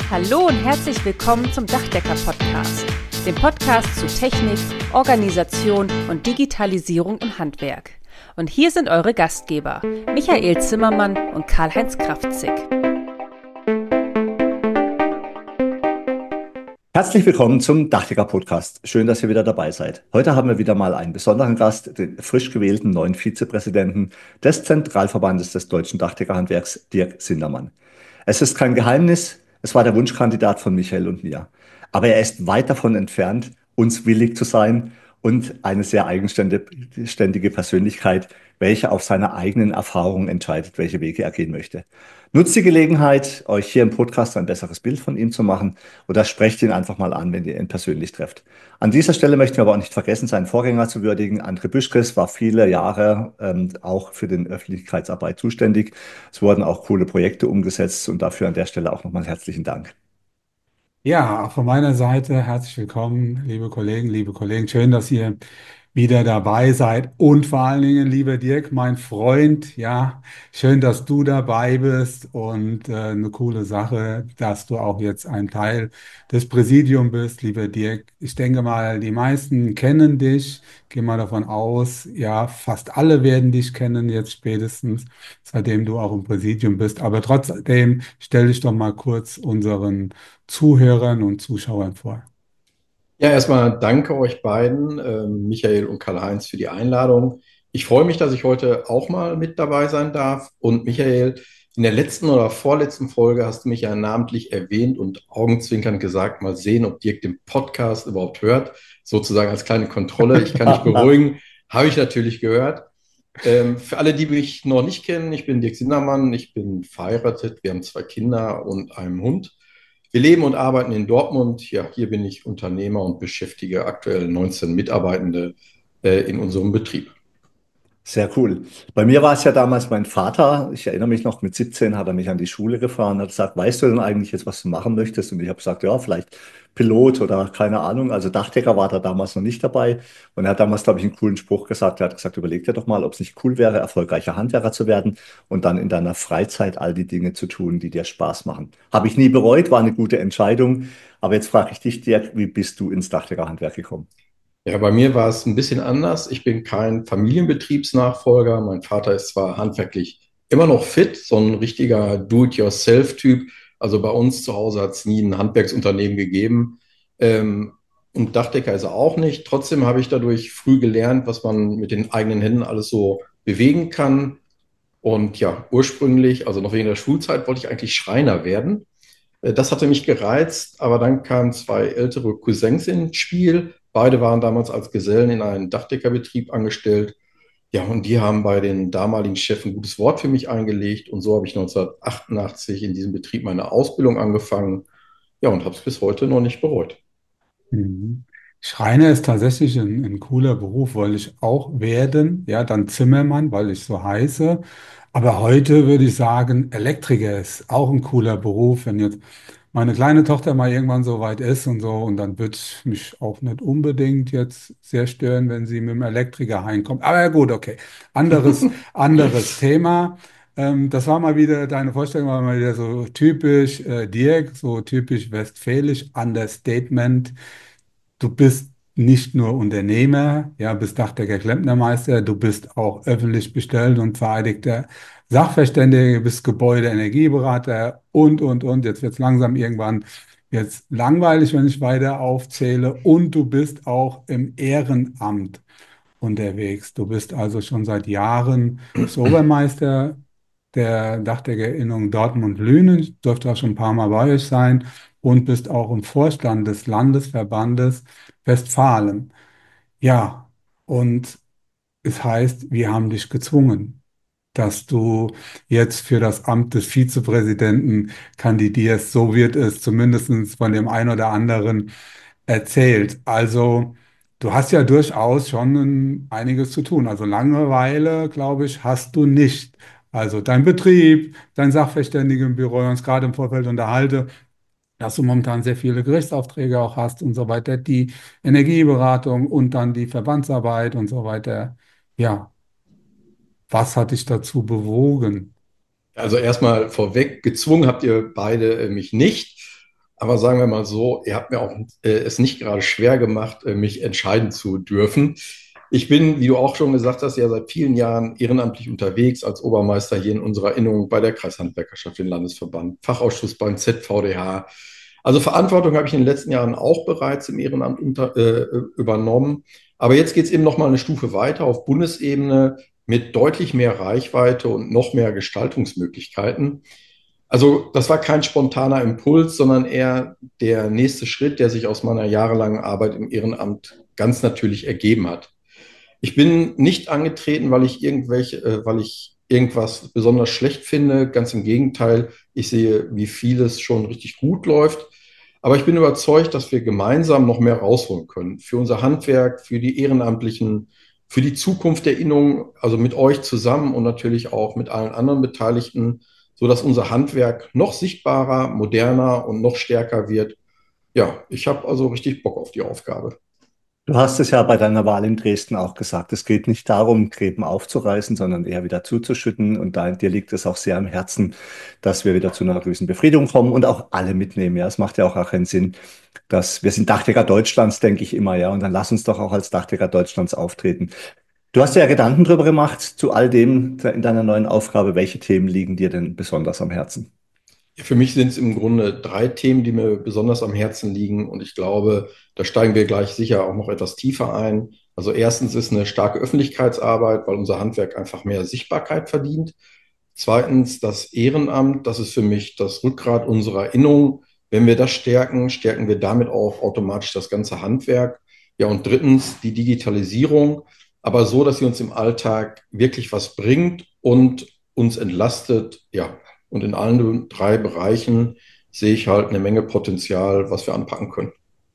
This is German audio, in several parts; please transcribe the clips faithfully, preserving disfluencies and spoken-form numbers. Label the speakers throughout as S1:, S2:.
S1: Hallo und herzlich willkommen zum Dachdecker-Podcast, dem Podcast zu Technik, Organisation und Digitalisierung im Handwerk. Und hier sind eure Gastgeber, Michael Zimmermann und Karl-Heinz Kraftzig.
S2: Herzlich willkommen zum Dachdecker-Podcast. Schön, dass ihr wieder dabei seid. Heute haben wir wieder mal einen besonderen Gast, den frisch gewählten neuen Vizepräsidenten des Zentralverbandes des deutschen Dachdeckerhandwerks, Dirk Sindermann. Es ist kein Geheimnis, es war der Wunschkandidat von Michael und mir. Aber er ist weit davon entfernt, uns willig zu sein und eine sehr eigenständige Persönlichkeit, welche auf seine eigenen Erfahrungen entscheidet, welche Wege er gehen möchte. Nutzt die Gelegenheit, euch hier im Podcast ein besseres Bild von ihm zu machen oder sprecht ihn einfach mal an, wenn ihr ihn persönlich trefft. An dieser Stelle möchten wir aber auch nicht vergessen, seinen Vorgänger zu würdigen. André Büschkes war viele Jahre ähm, auch für den Öffentlichkeitsarbeit zuständig. Es wurden auch coole Projekte umgesetzt und dafür an der Stelle auch nochmal herzlichen Dank.
S3: Ja, auch von meiner Seite herzlich willkommen, liebe Kollegen, liebe Kollegen. Schön, dass ihr wieder dabei seid. Und vor allen Dingen, lieber Dirk, mein Freund, ja, schön, dass du dabei bist und äh, eine coole Sache, dass du auch jetzt ein Teil des Präsidiums bist, lieber Dirk. Ich denke mal, die meisten kennen dich. Gehe mal davon aus, ja, fast alle werden dich kennen jetzt spätestens, seitdem du auch im Präsidium bist. Aber trotzdem stell dich doch mal kurz unseren Zuhörern und Zuschauern vor.
S4: Ja, erstmal danke euch beiden, ähm, Michael und Karl-Heinz, für die Einladung. Ich freue mich, dass ich heute auch mal mit dabei sein darf. Und Michael, in der letzten oder vorletzten Folge hast du mich ja namentlich erwähnt und augenzwinkernd gesagt, mal sehen, ob Dirk den Podcast überhaupt hört, sozusagen als kleine Kontrolle. Ich kann dich beruhigen, habe ich natürlich gehört. Ähm, für alle, die mich noch nicht kennen, ich bin Dirk Sindermann, ich bin verheiratet, wir haben zwei Kinder und einen Hund. Wir leben und arbeiten in Dortmund. Ja, hier bin ich Unternehmer und beschäftige aktuell neunzehn Mitarbeitende äh, in unserem Betrieb.
S2: Sehr cool. Bei mir war es ja damals mein Vater. Ich erinnere mich noch, mit siebzehn hat er mich an die Schule gefahren und hat gesagt, weißt du denn eigentlich jetzt, was du machen möchtest? Und ich habe gesagt, ja, vielleicht Pilot oder keine Ahnung. Also Dachdecker war da damals noch nicht dabei. Und er hat damals, glaube ich, einen coolen Spruch gesagt. Er hat gesagt, überleg dir doch mal, ob es nicht cool wäre, erfolgreicher Handwerker zu werden und dann in deiner Freizeit all die Dinge zu tun, die dir Spaß machen. Habe ich nie bereut, war eine gute Entscheidung. Aber jetzt frage ich dich, Dirk, wie bist du ins Dachdeckerhandwerk gekommen?
S4: Ja, bei mir war es ein bisschen anders. Ich bin kein Familienbetriebsnachfolger. Mein Vater ist zwar handwerklich immer noch fit, so ein richtiger Do-it-yourself-Typ. Also bei uns zu Hause hat es nie ein Handwerksunternehmen gegeben. Ähm, und Dachdecker ist er auch nicht. Trotzdem habe ich dadurch früh gelernt, was man mit den eigenen Händen alles so bewegen kann. Und ja, ursprünglich, also noch während der Schulzeit, wollte ich eigentlich Schreiner werden. Äh, Das hatte mich gereizt, aber dann kamen zwei ältere Cousins ins Spiel. Beide waren damals als Gesellen in einem Dachdeckerbetrieb angestellt. Ja, und die haben bei den damaligen Chefs ein gutes Wort für mich eingelegt. Und so habe ich neunzehnhundertachtundachtzig in diesem Betrieb meine Ausbildung angefangen. Ja, und habe es bis heute noch nicht bereut.
S3: Mhm. Schreiner ist tatsächlich ein, ein cooler Beruf, wollte ich auch werden. Ja, dann Zimmermann, weil ich so heiße. Aber heute würde ich sagen, Elektriker ist auch ein cooler Beruf. Wenn jetzt meine kleine Tochter mal irgendwann so weit ist und so, und dann wird es mich auch nicht unbedingt jetzt sehr stören, wenn sie mit dem Elektriker heimkommt. Aber ja gut, okay. Anderes, anderes Thema. Ähm, das war mal wieder, deine Vorstellung war mal wieder so typisch äh, Dirk, so typisch westfälisch, Understatement. Du bist nicht nur Unternehmer, ja, bist Dachdecker Klempnermeister, du bist auch öffentlich bestellt und vereidigter Sachverständiger, bist Gebäudeenergieberater und, und, und. Jetzt wird es langsam irgendwann jetzt langweilig, wenn ich weiter aufzähle. Und du bist auch im Ehrenamt unterwegs. Du bist also schon seit Jahren bist Obermeister der Dachdeckerinnung Dortmund-Lünen. Ich durfte auch schon ein paar Mal bei euch sein und bist auch im Vorstand des Landesverbandes Westfalen. Ja, und es heißt, wir haben dich gezwungen, dass du jetzt für das Amt des Vizepräsidenten kandidierst. So wird es zumindest von dem einen oder anderen erzählt. Also, du hast ja durchaus schon ein, einiges zu tun. Also Langeweile, glaube ich, hast du nicht. Also dein Betrieb, dein Sachverständigenbüro, wir uns gerade im Vorfeld unterhalte, dass du momentan sehr viele Gerichtsaufträge auch hast und so weiter, die Energieberatung und dann die Verbandsarbeit und so weiter. Ja, was hat dich dazu bewogen?
S4: Also erstmal vorweg, gezwungen habt ihr beide äh, mich nicht. Aber sagen wir mal so, ihr habt mir auch äh, es nicht gerade schwer gemacht, äh, mich entscheiden zu dürfen. Ich bin, wie du auch schon gesagt hast, ja seit vielen Jahren ehrenamtlich unterwegs als Obermeister hier in unserer Innung bei der Kreishandwerkerschaft, im Landesverband, Fachausschuss beim Z V D H. Also Verantwortung habe ich in den letzten Jahren auch bereits im Ehrenamt unter, äh, übernommen. Aber jetzt geht es eben noch mal eine Stufe weiter auf Bundesebene mit deutlich mehr Reichweite und noch mehr Gestaltungsmöglichkeiten. Also das war kein spontaner Impuls, sondern eher der nächste Schritt, der sich aus meiner jahrelangen Arbeit im Ehrenamt ganz natürlich ergeben hat. Ich bin nicht angetreten, weil ich irgendwelche, äh, weil ich irgendwas besonders schlecht finde. Ganz im Gegenteil, ich sehe, wie vieles schon richtig gut läuft. Aber ich bin überzeugt, dass wir gemeinsam noch mehr rausholen können. Für unser Handwerk, für die Ehrenamtlichen, für die Zukunft der Innung, also mit euch zusammen und natürlich auch mit allen anderen Beteiligten, sodass unser Handwerk noch sichtbarer, moderner und noch stärker wird. Ja, ich habe also richtig Bock auf die Aufgabe.
S2: Du hast es ja bei deiner Wahl in Dresden auch gesagt, es geht nicht darum, Gräben aufzureißen, sondern eher wieder zuzuschütten. Und da, dir liegt es auch sehr am Herzen, dass wir wieder zu einer gewissen Befriedung kommen und auch alle mitnehmen. Ja, es macht ja auch keinen Sinn, dass wir sind Dachdecker Deutschlands, denke ich immer, ja. Und dann lass uns doch auch als Dachdecker Deutschlands auftreten. Du hast dir ja Gedanken darüber gemacht, zu all dem in deiner neuen Aufgabe. Welche Themen liegen dir denn besonders am Herzen?
S4: Ja, für mich sind es im Grunde drei Themen, die mir besonders am Herzen liegen. Und ich glaube, da steigen wir gleich sicher auch noch etwas tiefer ein. Also erstens ist eine starke Öffentlichkeitsarbeit, weil unser Handwerk einfach mehr Sichtbarkeit verdient. Zweitens das Ehrenamt, das ist für mich das Rückgrat unserer Innung. Wenn wir das stärken, stärken wir damit auch automatisch das ganze Handwerk. Ja, und drittens die Digitalisierung, aber so, dass sie uns im Alltag wirklich was bringt und uns entlastet. Ja, und in allen drei Bereichen sehe ich halt eine Menge Potenzial, was wir anpacken können.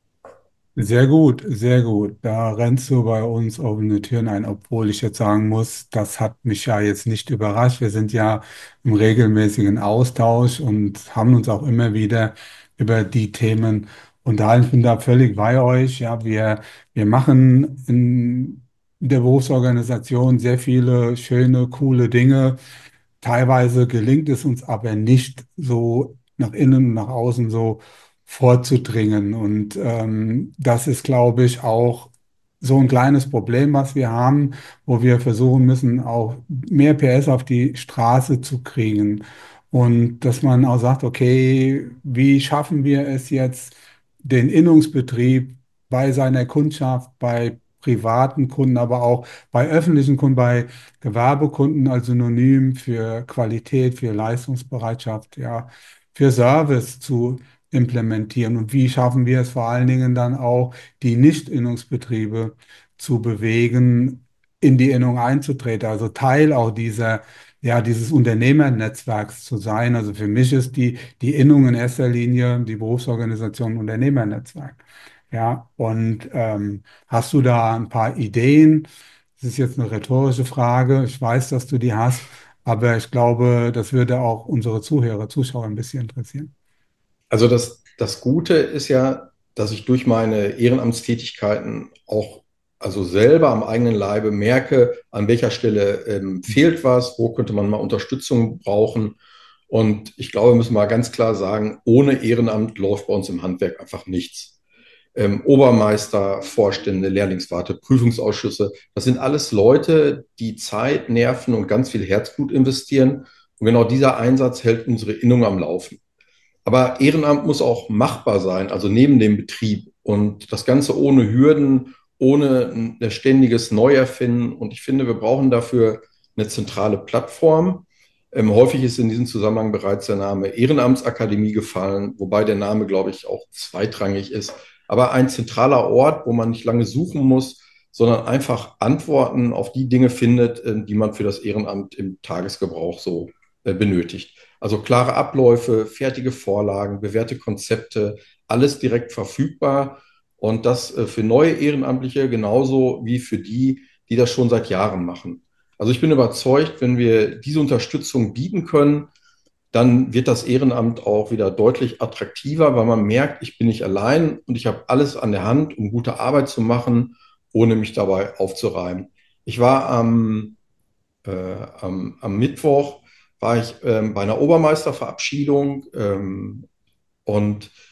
S3: Sehr gut, sehr gut. Da rennst du bei uns offene Türen ein, obwohl ich jetzt sagen muss, das hat mich ja jetzt nicht überrascht. Wir sind ja im regelmäßigen Austausch und haben uns auch immer wieder über die Themen unterhalten. Ich bin da völlig bei euch. Ja, wir, wir machen in der Berufsorganisation sehr viele schöne, coole Dinge. Teilweise gelingt es uns aber nicht so nach innen und nach außen so vorzudringen. Und ähm, das ist, glaube ich, auch so ein kleines Problem, was wir haben, wo wir versuchen müssen, auch mehr P S auf die Straße zu kriegen. Und dass man auch sagt, okay, wie schaffen wir es jetzt, den Innungsbetrieb bei seiner Kundschaft, bei privaten Kunden, aber auch bei öffentlichen Kunden, bei Gewerbekunden als Synonym für Qualität, für Leistungsbereitschaft, ja, für Service zu implementieren. Und wie schaffen wir es vor allen Dingen dann auch, die Nicht-Innungsbetriebe zu bewegen, in die Innung einzutreten, also Teil auch dieser, ja, dieses Unternehmernetzwerks zu sein. Also für mich ist die, die Innung in erster Linie die Berufsorganisation ein Unternehmernetzwerk. Ja, und ähm, hast du da ein paar Ideen? Das ist jetzt eine rhetorische Frage. Ich weiß, dass du die hast, aber ich glaube, das würde auch unsere Zuhörer, Zuschauer ein bisschen interessieren.
S4: Also das, das Gute ist ja, dass ich durch meine Ehrenamtstätigkeiten auch also selber am eigenen Leibe merke, an welcher Stelle ähm, fehlt was, wo könnte man mal Unterstützung brauchen. Und ich glaube, wir müssen mal ganz klar sagen, ohne Ehrenamt läuft bei uns im Handwerk einfach nichts. Ähm, Obermeister, Vorstände, Lehrlingswarte, Prüfungsausschüsse, das sind alles Leute, die Zeit, Nerven und ganz viel Herzblut investieren. Und genau dieser Einsatz hält unsere Innung am Laufen. Aber Ehrenamt muss auch machbar sein, also neben dem Betrieb. Und das Ganze ohne Hürden, ohne ein ständiges Neuerfinden. Und ich finde, wir brauchen dafür eine zentrale Plattform. Ähm, häufig ist in diesem Zusammenhang bereits der Name Ehrenamtsakademie gefallen, wobei der Name, glaube ich, auch zweitrangig ist. Aber ein zentraler Ort, wo man nicht lange suchen muss, sondern einfach Antworten auf die Dinge findet, äh, die man für das Ehrenamt im Tagesgebrauch so äh, benötigt. Also klare Abläufe, fertige Vorlagen, bewährte Konzepte, alles direkt verfügbar. Und das äh, für neue Ehrenamtliche genauso wie für die, die das schon seit Jahren machen. Also ich bin überzeugt, wenn wir diese Unterstützung bieten können, dann wird das Ehrenamt auch wieder deutlich attraktiver, weil man merkt, ich bin nicht allein und ich habe alles an der Hand, um gute Arbeit zu machen, ohne mich dabei aufzureiben. Ich war am, äh, am, am Mittwoch war ich ähm, bei einer Obermeisterverabschiedung ähm, und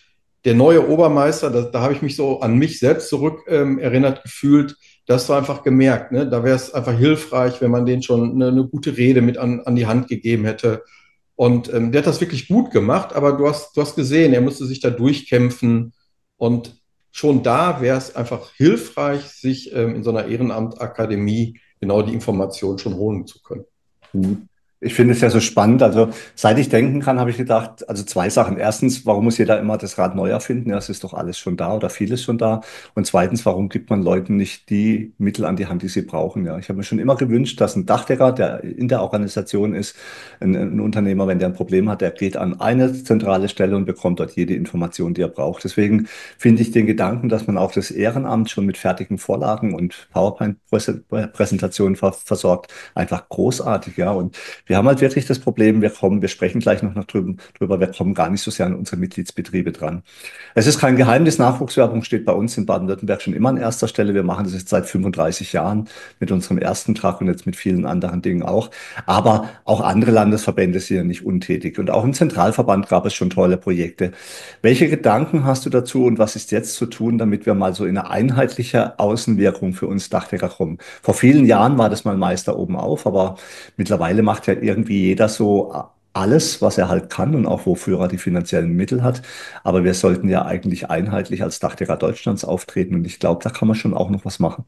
S4: der neue Obermeister, da, da habe ich mich so an mich selbst zurück ähm, erinnert gefühlt. Das war einfach gemerkt, ne? Da wäre es einfach hilfreich, wenn man denen schon eine, eine gute Rede mit an, an die Hand gegeben hätte. Und ähm, der hat das wirklich gut gemacht, aber du hast, du hast gesehen, er musste sich da durchkämpfen. Und schon da wäre es einfach hilfreich, sich ähm, in so einer Ehrenamtakademie genau die Informationen schon holen zu können.
S2: Mhm. Ich finde es ja so spannend. Also, seit ich denken kann, habe ich gedacht, also zwei Sachen. Erstens, warum muss jeder immer das Rad neu erfinden? Ja, es ist doch alles schon da oder vieles schon da. Und zweitens, warum gibt man Leuten nicht die Mittel an die Hand, die sie brauchen? Ja, ich habe mir schon immer gewünscht, dass ein Dachdecker, der in der Organisation ist, ein, ein Unternehmer, wenn der ein Problem hat, der geht an eine zentrale Stelle und bekommt dort jede Information, die er braucht. Deswegen finde ich den Gedanken, dass man auch das Ehrenamt schon mit fertigen Vorlagen und PowerPoint-Präsentationen versorgt, einfach großartig. Ja, und wir haben halt wirklich das Problem, wir kommen, wir sprechen gleich noch, noch drüber, drüber, wir kommen gar nicht so sehr an unsere Mitgliedsbetriebe dran. Es ist kein Geheimnis, Nachwuchswerbung steht bei uns in Baden-Württemberg schon immer an erster Stelle. Wir machen das jetzt seit fünfunddreißig Jahren mit unserem ersten Tag und jetzt mit vielen anderen Dingen auch. Aber auch andere Landesverbände sind ja nicht untätig. Und auch im Zentralverband gab es schon tolle Projekte. Welche Gedanken hast du dazu und was ist jetzt zu tun, damit wir mal so in eine einheitliche Außenwirkung für uns Dachdecker kommen? Vor vielen Jahren war das mal Meister oben auf, aber mittlerweile macht ja irgendwie jeder so alles, was er halt kann und auch wofür er die finanziellen Mittel hat. Aber wir sollten ja eigentlich einheitlich als Dachdecker Deutschlands auftreten und ich glaube, da kann man schon auch noch was machen.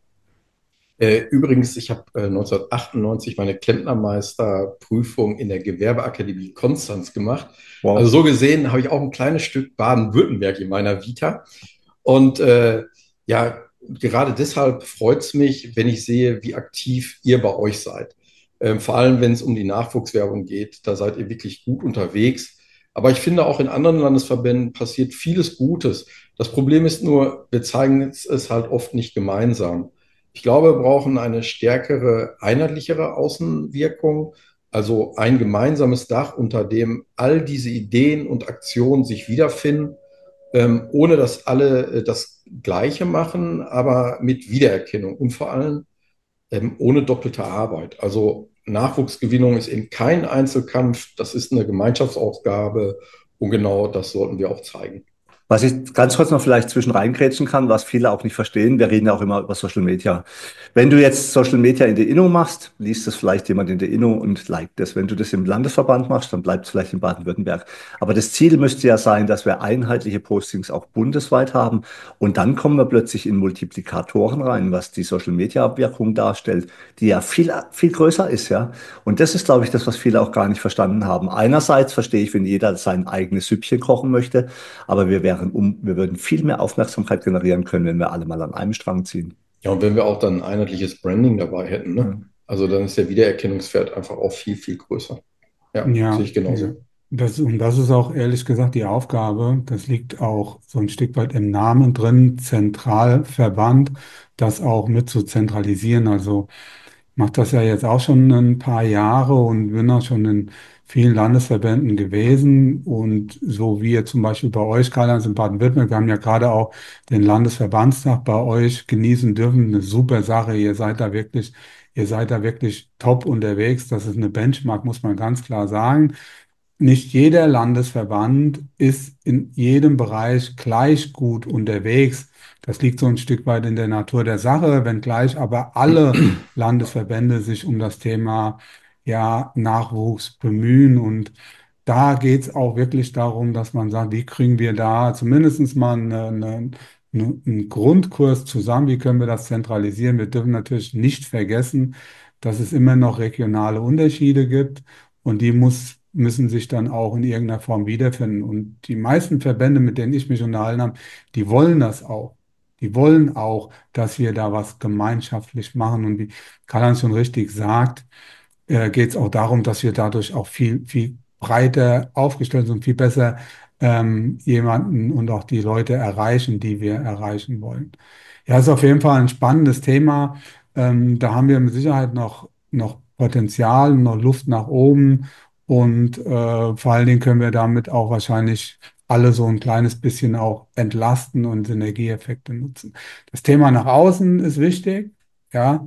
S4: Äh, übrigens, ich habe äh, neunzehnhundertachtundneunzig meine Klempnermeisterprüfung in der Gewerbeakademie Konstanz gemacht. Also
S2: Wow.
S4: so gesehen habe ich auch ein kleines Stück Baden-Württemberg in meiner Vita. Und äh, ja, gerade deshalb freut es mich, wenn ich sehe, wie aktiv ihr bei euch seid. Ähm, vor allem, wenn es um die Nachwuchswerbung geht, da seid ihr wirklich gut unterwegs. Aber ich finde, auch in anderen Landesverbänden passiert vieles Gutes. Das Problem ist nur, wir zeigen es es halt oft nicht gemeinsam. Ich glaube, wir brauchen eine stärkere, einheitlichere Außenwirkung, also ein gemeinsames Dach, unter dem all diese Ideen und Aktionen sich wiederfinden, ähm, ohne dass alle äh, das Gleiche machen, aber mit Wiedererkennung und vor allem ähm, ohne doppelte Arbeit. Also Nachwuchsgewinnung ist eben kein Einzelkampf, das ist eine Gemeinschaftsaufgabe und genau das sollten wir auch zeigen.
S2: Was ich ganz kurz noch vielleicht zwischen reingrätschen kann, was viele auch nicht verstehen, wir reden ja auch immer über Social Media. Wenn du jetzt Social Media in der Inno machst, liest das vielleicht jemand in der Inno und liked das. Wenn du das im Landesverband machst, dann bleibt es vielleicht in Baden-Württemberg. Aber das Ziel müsste ja sein, dass wir einheitliche Postings auch bundesweit haben und dann kommen wir plötzlich in Multiplikatoren rein, was die Social Media Wirkung darstellt, die ja viel, viel größer ist, ja. Und das ist, glaube ich, das, was viele auch gar nicht verstanden haben. Einerseits verstehe ich, wenn jeder sein eigenes Süppchen kochen möchte, aber wir wären um, wir würden viel mehr Aufmerksamkeit generieren können, wenn wir alle mal an einem Strang ziehen.
S4: Ja, und wenn wir auch dann ein einheitliches Branding dabei hätten, ne?
S2: Ja.
S4: Also dann ist der Wiedererkennungswert einfach auch viel, viel größer. Ja, sehe
S3: Ja,
S4: ich
S3: ja.
S4: genauso.
S3: Das, und das ist auch ehrlich gesagt die Aufgabe. Das liegt auch so ein Stück weit im Namen drin, Zentralverband, das auch mit zu zentralisieren. Also ich mache das ja jetzt auch schon ein paar Jahre und bin auch schon in vielen Landesverbänden gewesen. Und so wie ihr zum Beispiel bei euch, Karl-Heinz in Baden-Württemberg, wir haben ja gerade auch den Landesverbandstag bei euch genießen dürfen. Eine super Sache. Ihr seid da wirklich, ihr seid da wirklich top unterwegs. Das ist eine Benchmark, muss man ganz klar sagen. Nicht jeder Landesverband ist in jedem Bereich gleich gut unterwegs. Das liegt so ein Stück weit in der Natur der Sache, wenngleich aber alle Landesverbände sich um das Thema ja, Nachwuchs bemühen. Und da geht es auch wirklich darum, dass man sagt, wie kriegen wir da zumindest mal eine, eine, eine, einen Grundkurs zusammen, wie können wir das zentralisieren. Wir dürfen natürlich nicht vergessen, dass es immer noch regionale Unterschiede gibt. Und die muss, müssen sich dann auch in irgendeiner Form wiederfinden. Und die meisten Verbände, mit denen ich mich unterhalten habe, die wollen das auch. Die wollen auch, dass wir da was gemeinschaftlich machen. Und wie Karl-Heinz schon richtig sagt, äh, geht es auch darum, dass wir dadurch auch viel, viel breiter aufgestellt sind und viel besser ähm, jemanden und auch die Leute erreichen, die wir erreichen wollen. Ja, ist auf jeden Fall ein spannendes Thema. Ähm, da haben wir mit Sicherheit noch, noch Potenzial, noch Luft nach oben. Und äh, vor allen Dingen können wir damit auch wahrscheinlich alle so ein kleines bisschen auch entlasten und Synergieeffekte nutzen. Das Thema nach außen ist wichtig, ja,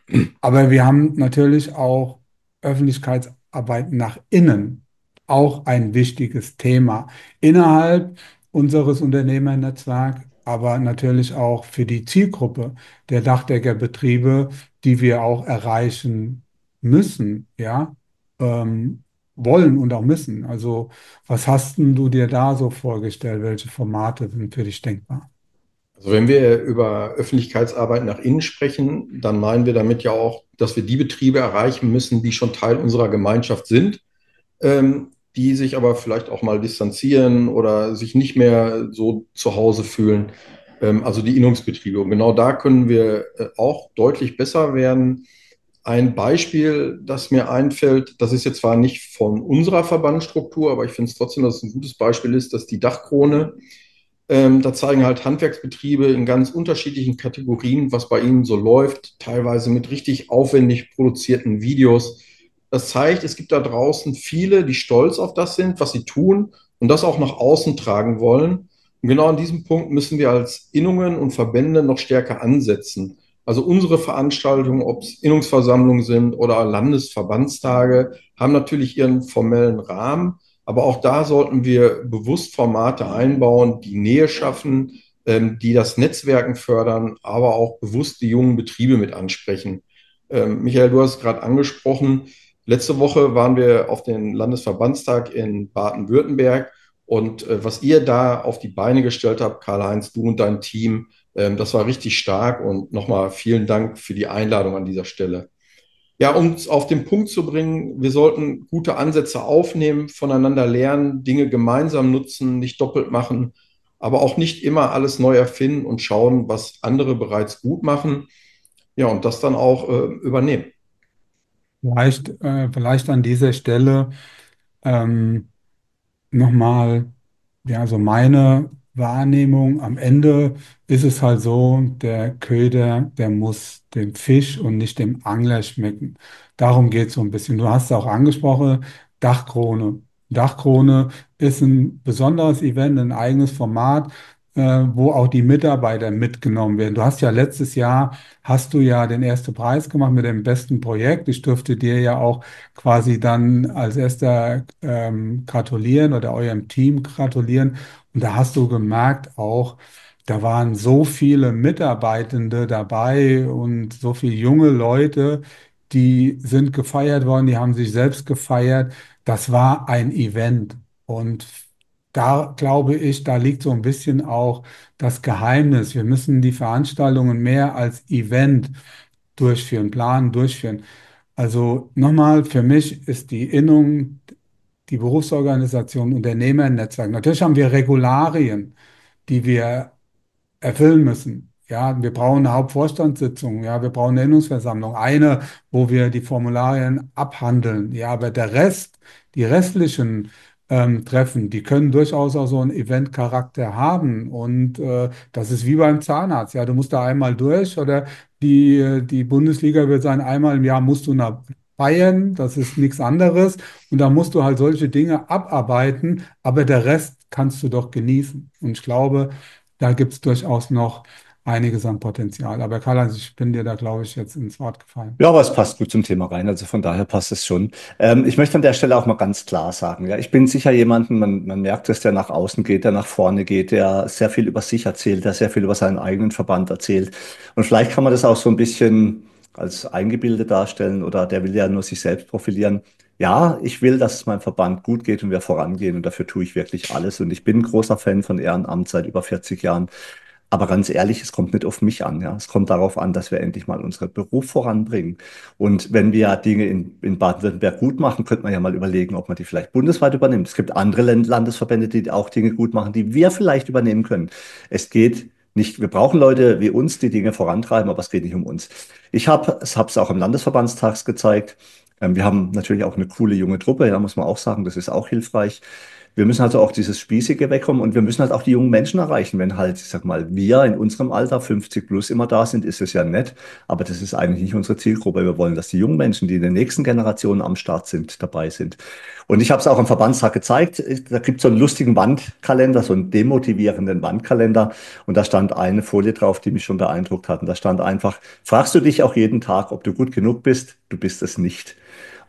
S3: aber wir haben natürlich auch Öffentlichkeitsarbeit nach innen, auch ein wichtiges Thema. Innerhalb unseres Unternehmernetzwerks, aber natürlich auch für die Zielgruppe der Dachdeckerbetriebe, die wir auch erreichen müssen, ja, ähm, wollen und auch müssen. Also was hast denn du dir da so vorgestellt? Welche Formate sind für dich denkbar?
S4: Also wenn wir über Öffentlichkeitsarbeit nach innen sprechen, dann meinen wir damit ja auch, dass wir die Betriebe erreichen müssen, die schon Teil unserer Gemeinschaft sind, ähm, die sich aber vielleicht auch mal distanzieren oder sich nicht mehr so zu Hause fühlen, ähm, also die Innungsbetriebe. Und genau da können wir äh, auch deutlich besser werden. Ein Beispiel, das mir einfällt, das ist jetzt zwar nicht von unserer Verbandsstruktur, aber ich finde es trotzdem, dass es ein gutes Beispiel ist, dass die Dachkrone, ähm, da zeigen halt Handwerksbetriebe in ganz unterschiedlichen Kategorien, was bei ihnen so läuft, teilweise mit richtig aufwendig produzierten Videos. Das zeigt, es gibt da draußen viele, die stolz auf das sind, was sie tun und das auch nach außen tragen wollen. Und genau an diesem Punkt müssen wir als Innungen und Verbände noch stärker ansetzen. Also unsere Veranstaltungen, ob es Innungsversammlungen sind oder Landesverbandstage, haben natürlich ihren formellen Rahmen. Aber auch da sollten wir bewusst Formate einbauen, die Nähe schaffen, ähm, die das Netzwerken fördern, aber auch bewusst die jungen Betriebe mit ansprechen. Ähm, Michael, du hast es gerade angesprochen. Letzte Woche waren wir auf den Landesverbandstag in Baden-Württemberg und äh, was ihr da auf die Beine gestellt habt, Karl-Heinz, du und dein Team, ähm, das war richtig stark und nochmal vielen Dank für die Einladung an dieser Stelle. Ja, um es auf den Punkt zu bringen, wir sollten gute Ansätze aufnehmen, voneinander lernen, Dinge gemeinsam nutzen, nicht doppelt machen, aber auch nicht immer alles neu erfinden und schauen, was andere bereits gut machen. Ja, und das dann auch äh, übernehmen.
S3: Vielleicht, äh, vielleicht an dieser Stelle ähm, nochmal, ja, so meine Wahrnehmung. Am Ende ist es halt so, der Köder, der muss dem Fisch und nicht dem Angler schmecken. Darum geht es so ein bisschen. Du hast es auch angesprochen, Dachkrone. Dachkrone ist ein besonderes Event, ein eigenes Format, äh, wo auch die Mitarbeiter mitgenommen werden. Du hast ja letztes Jahr, hast du ja den ersten Preis gemacht mit dem besten Projekt. Ich durfte dir ja auch quasi dann als erster ähm, gratulieren oder eurem Team gratulieren. Und da hast du gemerkt auch, da waren so viele Mitarbeitende dabei und so viele junge Leute, die sind gefeiert worden, die haben sich selbst gefeiert. Das war ein Event. Und da glaube ich, da liegt so ein bisschen auch das Geheimnis. Wir müssen die Veranstaltungen mehr als Event durchführen, planen, durchführen. Also nochmal, für mich ist die Innung, die Berufsorganisation, Unternehmernetzwerk. Natürlich haben wir Regularien, die wir erfüllen müssen. Ja, wir brauchen eine Hauptvorstandssitzung, ja, wir brauchen eine Innungsversammlung, eine, wo wir die Formularien abhandeln. Ja, aber der Rest, die restlichen ähm, Treffen, die können durchaus auch so einen Eventcharakter haben. Und äh, das ist wie beim Zahnarzt. Ja, du musst da einmal durch oder die, äh, die Bundesliga wird sagen, einmal im Jahr musst du nach Bayern, das ist nichts anderes. Und da musst du halt solche Dinge abarbeiten, aber der Rest kannst du doch genießen. Und ich glaube, da gibt es durchaus noch einiges an Potenzial. Aber Karl-Heinz, ich bin dir da, glaube ich, jetzt ins Wort gefallen.
S2: Ja, aber es passt gut zum Thema rein, also von daher passt es schon. Ähm, ich möchte an der Stelle auch mal ganz klar sagen, ja, ich bin sicher jemanden, man, man merkt es, der nach außen geht, der nach vorne geht, der sehr viel über sich erzählt, der sehr viel über seinen eigenen Verband erzählt. Und vielleicht kann man das auch so ein bisschen als eingebildet darstellen oder der will ja nur sich selbst profilieren. Ja, ich will, dass es meinem Verband gut geht und wir vorangehen und dafür tue ich wirklich alles. Und ich bin ein großer Fan von Ehrenamt seit über vierzig Jahren. Aber ganz ehrlich, es kommt nicht auf mich an. Ja. Es kommt darauf an, dass wir endlich mal unseren Beruf voranbringen. Und wenn wir Dinge in, in Baden-Württemberg gut machen, könnte man ja mal überlegen, ob man die vielleicht bundesweit übernimmt. Es gibt andere Land Landesverbände, die auch Dinge gut machen, die wir vielleicht übernehmen können. Es geht nicht, wir brauchen Leute wie uns, die Dinge vorantreiben, aber es geht nicht um uns. Ich habe, es habe es auch am Landesverbandstag gezeigt. Ähm, Wir haben natürlich auch eine coole junge Truppe, ja, muss man auch sagen, das ist auch hilfreich. Wir müssen also auch dieses Spießige wegkommen und wir müssen halt auch die jungen Menschen erreichen. Wenn halt, ich sag mal, wir in unserem Alter fünfzig plus immer da sind, ist es ja nett, aber das ist eigentlich nicht unsere Zielgruppe. Wir wollen, dass die jungen Menschen, die in den nächsten Generationen am Start sind, dabei sind. Und ich habe es auch am Verbandstag gezeigt. Da gibt es so einen lustigen Wandkalender, so einen demotivierenden Wandkalender. Und da stand eine Folie drauf, die mich schon beeindruckt hat. Und da stand einfach, fragst du dich auch jeden Tag, ob du gut genug bist? Du bist es nicht.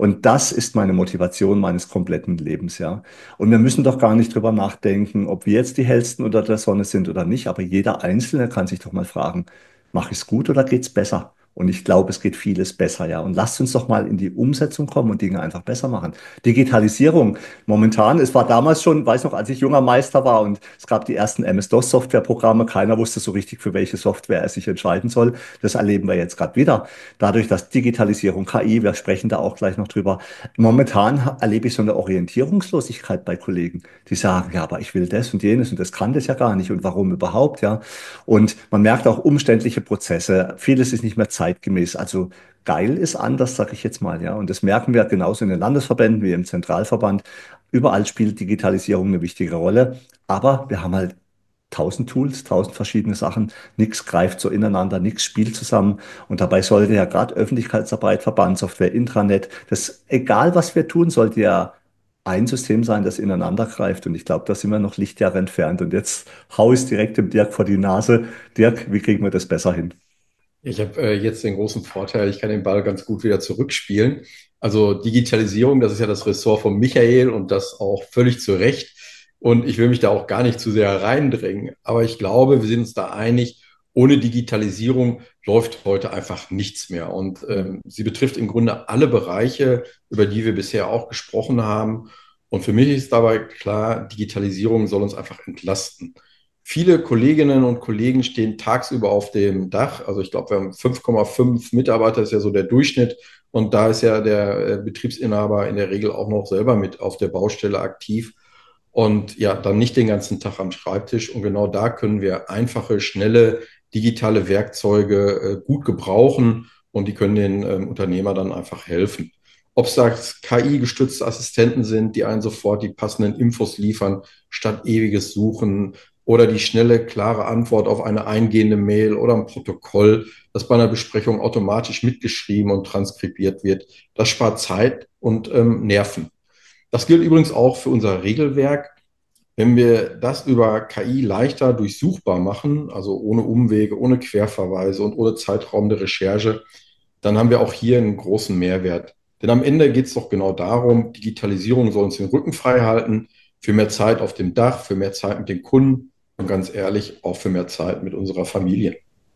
S2: Und das ist meine Motivation meines kompletten Lebens, ja. Und wir müssen doch gar nicht drüber nachdenken, ob wir jetzt die Hellsten unter der Sonne sind oder nicht, aber jeder Einzelne kann sich doch mal fragen, mache ich es gut oder geht es besser? Und ich glaube, es geht vieles besser, ja. Und lasst uns doch mal in die Umsetzung kommen und Dinge einfach besser machen. Digitalisierung. Momentan, es war damals schon, weiß noch, als ich junger Meister war und es gab die ersten M S-DOS-Softwareprogramme, keiner wusste so richtig, für welche Software er sich entscheiden soll. Das erleben wir jetzt gerade wieder. Dadurch, dass Digitalisierung, K I, wir sprechen da auch gleich noch drüber. Momentan ha- erlebe ich so eine Orientierungslosigkeit bei Kollegen, die sagen, ja, aber ich will das und jenes und das kann das ja gar nicht und warum überhaupt, ja. Und man merkt auch umständliche Prozesse. Vieles ist nicht mehr zeitgemäß. Also geil ist anders, sage ich jetzt mal, ja. Und das merken wir genauso in den Landesverbänden wie im Zentralverband. Überall spielt Digitalisierung eine wichtige Rolle. Aber wir haben halt tausend Tools, tausend verschiedene Sachen. Nichts greift so ineinander, nichts spielt zusammen. Und dabei sollte ja gerade Öffentlichkeitsarbeit, Verbandssoftware, Intranet, das, egal was wir tun, sollte ja ein System sein, das ineinander greift. Und ich glaube, da sind wir noch Lichtjahre entfernt. Und jetzt hau ich es direkt dem Dirk vor die Nase. Dirk, wie kriegen wir das besser hin?
S4: Ich habe äh, jetzt den großen Vorteil, ich kann den Ball ganz gut wieder zurückspielen. Also Digitalisierung, das ist ja das Ressort von Michael und das auch völlig zu Recht. Und ich will mich da auch gar nicht zu sehr reindrängen. Aber ich glaube, wir sind uns da einig, ohne Digitalisierung läuft heute einfach nichts mehr. Und ähm, sie betrifft im Grunde alle Bereiche, über die wir bisher auch gesprochen haben. Und für mich ist dabei klar, Digitalisierung soll uns einfach entlasten. Viele Kolleginnen und Kollegen stehen tagsüber auf dem Dach. Also ich glaube, wir haben fünf Komma fünf Mitarbeiter, ist ja so der Durchschnitt. Und da ist ja der äh, Betriebsinhaber in der Regel auch noch selber mit auf der Baustelle aktiv. Und ja, dann nicht den ganzen Tag am Schreibtisch. Und genau da können wir einfache, schnelle, digitale Werkzeuge äh, gut gebrauchen. Und die können den ähm, Unternehmer dann einfach helfen. Ob es da K I-gestützte Assistenten sind, die einen sofort die passenden Infos liefern, statt ewiges Suchen, oder die schnelle, klare Antwort auf eine eingehende Mail oder ein Protokoll, das bei einer Besprechung automatisch mitgeschrieben und transkribiert wird. Das spart Zeit und ähm, Nerven. Das gilt übrigens auch für unser Regelwerk. Wenn wir das über K I leichter durchsuchbar machen, also ohne Umwege, ohne Querverweise und ohne Zeitraum der Recherche, dann haben wir auch hier einen großen Mehrwert. Denn am Ende geht es doch genau darum, Digitalisierung soll uns den Rücken frei halten, für mehr Zeit auf dem Dach, für mehr Zeit mit den Kunden und ganz ehrlich, auch für mehr Zeit mit unserer Familie.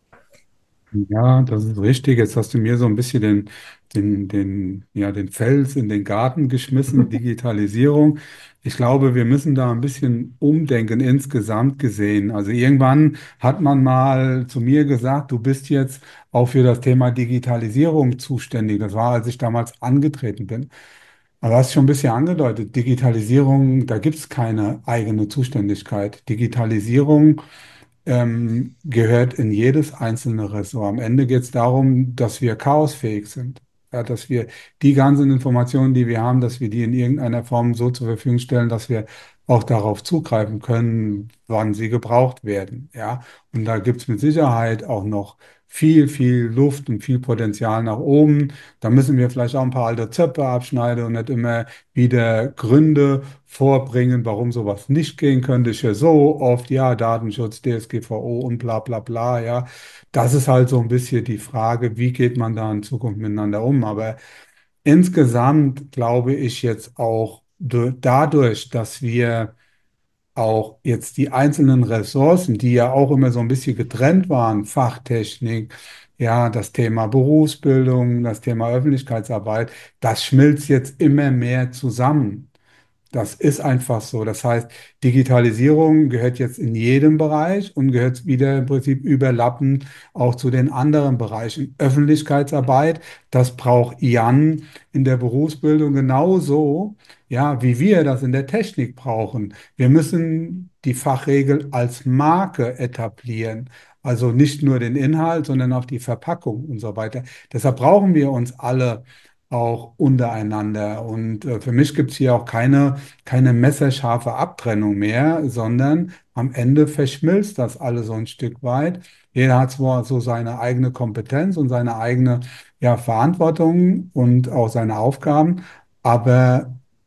S3: Ja, das ist richtig. Jetzt hast du mir so ein bisschen den, den, den, ja, den Fels in den Garten geschmissen, Digitalisierung. Ich glaube, wir müssen da ein bisschen umdenken, insgesamt gesehen. Also irgendwann hat man mal zu mir gesagt, du bist jetzt auch für das Thema Digitalisierung zuständig. Das war, als ich damals angetreten bin. Aber du hast schon ein bisschen angedeutet, Digitalisierung, da gibt es keine eigene Zuständigkeit. Digitalisierung ähm, gehört in jedes einzelne Ressort. Am Ende geht es darum, dass wir chaosfähig sind. Ja, dass wir die ganzen Informationen, die wir haben, dass wir die in irgendeiner Form so zur Verfügung stellen, dass wir auch darauf zugreifen können, wann sie gebraucht werden. Ja, und da gibt es mit Sicherheit auch noch viel, viel Luft und viel Potenzial nach oben. Da müssen wir vielleicht auch ein paar alte Zöpfe abschneiden und nicht immer wieder Gründe vorbringen, warum sowas nicht gehen könnte. Ich höre so oft, ja, Datenschutz, D S G V O und bla bla bla, ja. Das ist halt so ein bisschen die Frage, wie geht man da in Zukunft miteinander um? Aber insgesamt glaube ich jetzt auch du- dadurch, dass wir auch jetzt die einzelnen Ressourcen, die ja auch immer so ein bisschen getrennt waren, Fachtechnik, ja, das Thema Berufsbildung, das Thema Öffentlichkeitsarbeit, das schmilzt jetzt immer mehr zusammen. Das ist einfach so. Das heißt, Digitalisierung gehört jetzt in jedem Bereich und gehört wieder im Prinzip überlappend auch zu den anderen Bereichen. Öffentlichkeitsarbeit, das braucht Jan in der Berufsbildung genauso, ja, wie wir das in der Technik brauchen. Wir müssen die Fachregel als Marke etablieren. Also nicht nur den Inhalt, sondern auch die Verpackung und so weiter. Deshalb brauchen wir uns alle auch untereinander. Und äh, für mich gibt es hier auch keine, keine messerscharfe Abtrennung mehr, sondern am Ende verschmilzt das alles so ein Stück weit. Jeder hat zwar so seine eigene Kompetenz und seine eigene ja, Verantwortung und auch seine Aufgaben, aber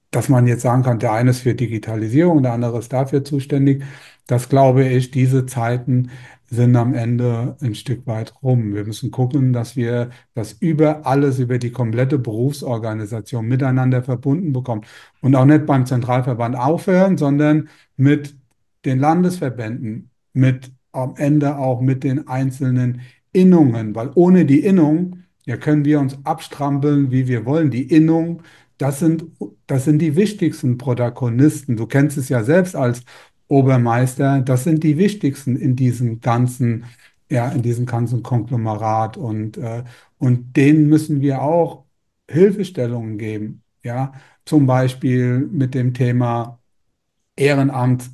S3: dass man jetzt sagen kann, der eine ist für Digitalisierung, der andere ist dafür zuständig. Das glaube ich, diese Zeiten sind am Ende ein Stück weit rum. Wir müssen gucken, dass wir das über alles, über die komplette Berufsorganisation miteinander verbunden bekommen und auch nicht beim Zentralverband aufhören, sondern mit den Landesverbänden, mit am Ende auch mit den einzelnen Innungen, weil ohne die Innung, ja, können wir uns abstrampeln, wie wir wollen. Die Innung, das sind, das sind die wichtigsten Protagonisten. Du kennst es ja selbst als Obermeister. Das sind die wichtigsten in diesem ganzen, ja, in diesem ganzen Konglomerat. Und, äh, und denen müssen wir auch Hilfestellungen geben. Ja, zum Beispiel mit dem Thema Ehrenamt.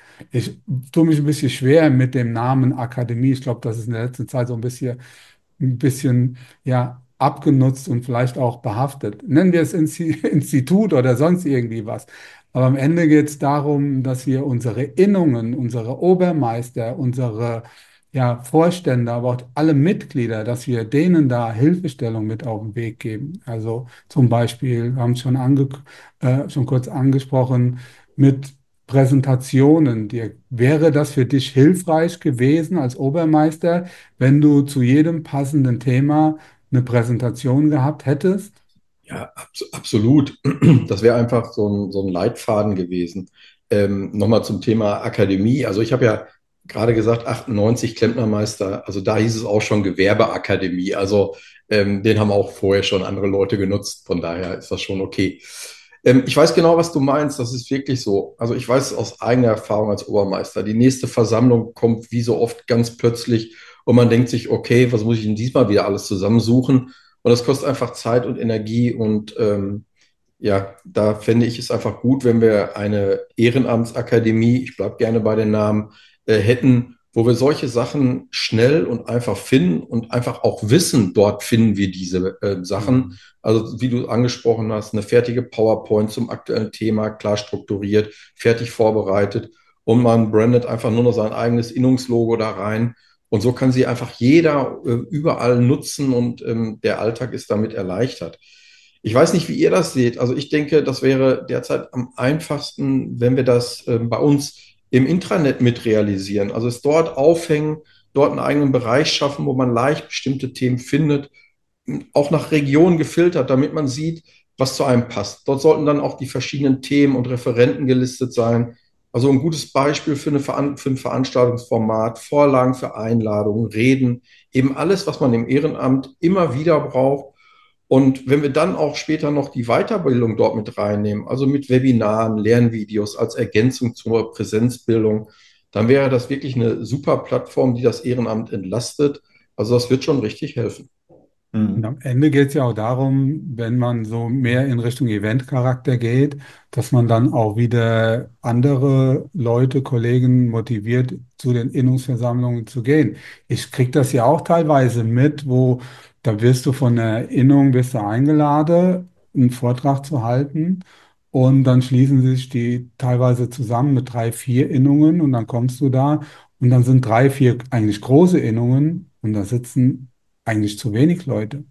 S3: Ich tue mich ein bisschen schwer mit dem Namen Akademie. Ich glaube, das ist in der letzten Zeit so ein bisschen ein bisschen ja, abgenutzt und vielleicht auch behaftet. Nennen wir es Insti Institut oder sonst irgendwie was. Aber am Ende geht es darum, dass wir unsere Innungen, unsere Obermeister, unsere ja, Vorstände, aber auch alle Mitglieder, dass wir denen da Hilfestellung mit auf den Weg geben. Also zum Beispiel, wir haben es schon, ange äh, schon kurz angesprochen, mit Präsentationen. Dir, wäre das für dich hilfreich gewesen als Obermeister, wenn du zu jedem passenden Thema eine Präsentation gehabt hättest?
S4: Ja, abs absolut. Das wäre einfach so ein, so ein Leitfaden gewesen. Ähm, nochmal zum Thema Akademie. Also ich habe ja gerade gesagt, achtundneunzig Klempnermeister, also da hieß es auch schon Gewerbeakademie. Also ähm, den haben auch vorher schon andere Leute genutzt. Von daher ist das schon okay. Ähm, ich weiß genau, was du meinst. Das ist wirklich so. Also ich weiß es aus eigener Erfahrung als Obermeister. Die nächste Versammlung kommt wie so oft ganz plötzlich und man denkt sich, okay, was muss ich denn diesmal wieder alles zusammensuchen? Und das kostet einfach Zeit und Energie. Und ähm, ja, da fände ich es einfach gut, wenn wir eine Ehrenamtsakademie, ich bleibe gerne bei den Namen, äh, hätten, wo wir solche Sachen schnell und einfach finden und einfach auch wissen, dort finden wir diese äh, Sachen. Also wie du angesprochen hast, eine fertige PowerPoint zum aktuellen Thema, klar strukturiert, fertig vorbereitet und man brandet einfach nur noch sein eigenes Innungslogo da rein. Und so kann sie einfach jeder äh, überall nutzen und ähm, der Alltag ist damit erleichtert. Ich weiß nicht, wie ihr das seht. Also ich denke, das wäre derzeit am einfachsten, wenn wir das ähm, bei uns im Intranet mit realisieren. Also es dort aufhängen, dort einen eigenen Bereich schaffen, wo man leicht bestimmte Themen findet, auch nach Region gefiltert, damit man sieht, was zu einem passt. Dort sollten dann auch die verschiedenen Themen und Referenten gelistet sein. Also ein gutes Beispiel für, eine Veran für ein Veranstaltungsformat, Vorlagen für Einladungen, Reden, eben alles, was man im Ehrenamt immer wieder braucht. Und wenn wir dann auch später noch die Weiterbildung dort mit reinnehmen, also mit Webinaren, Lernvideos als Ergänzung zur Präsenzbildung, dann wäre das wirklich eine super Plattform, die das Ehrenamt entlastet. Also das wird schon richtig helfen.
S3: Und am Ende geht es ja auch darum, wenn man so mehr in Richtung Eventcharakter geht, dass man dann auch wieder andere Leute, Kollegen motiviert, zu den Innungsversammlungen zu gehen. Ich kriege das ja auch teilweise mit, wo da wirst du von der Innung wirst du eingeladen, einen Vortrag zu halten. Und dann schließen sich die teilweise zusammen mit drei, vier Innungen und dann kommst du da und dann sind drei, vier eigentlich große Innungen und da sitzen eigentlich zu wenig Leute.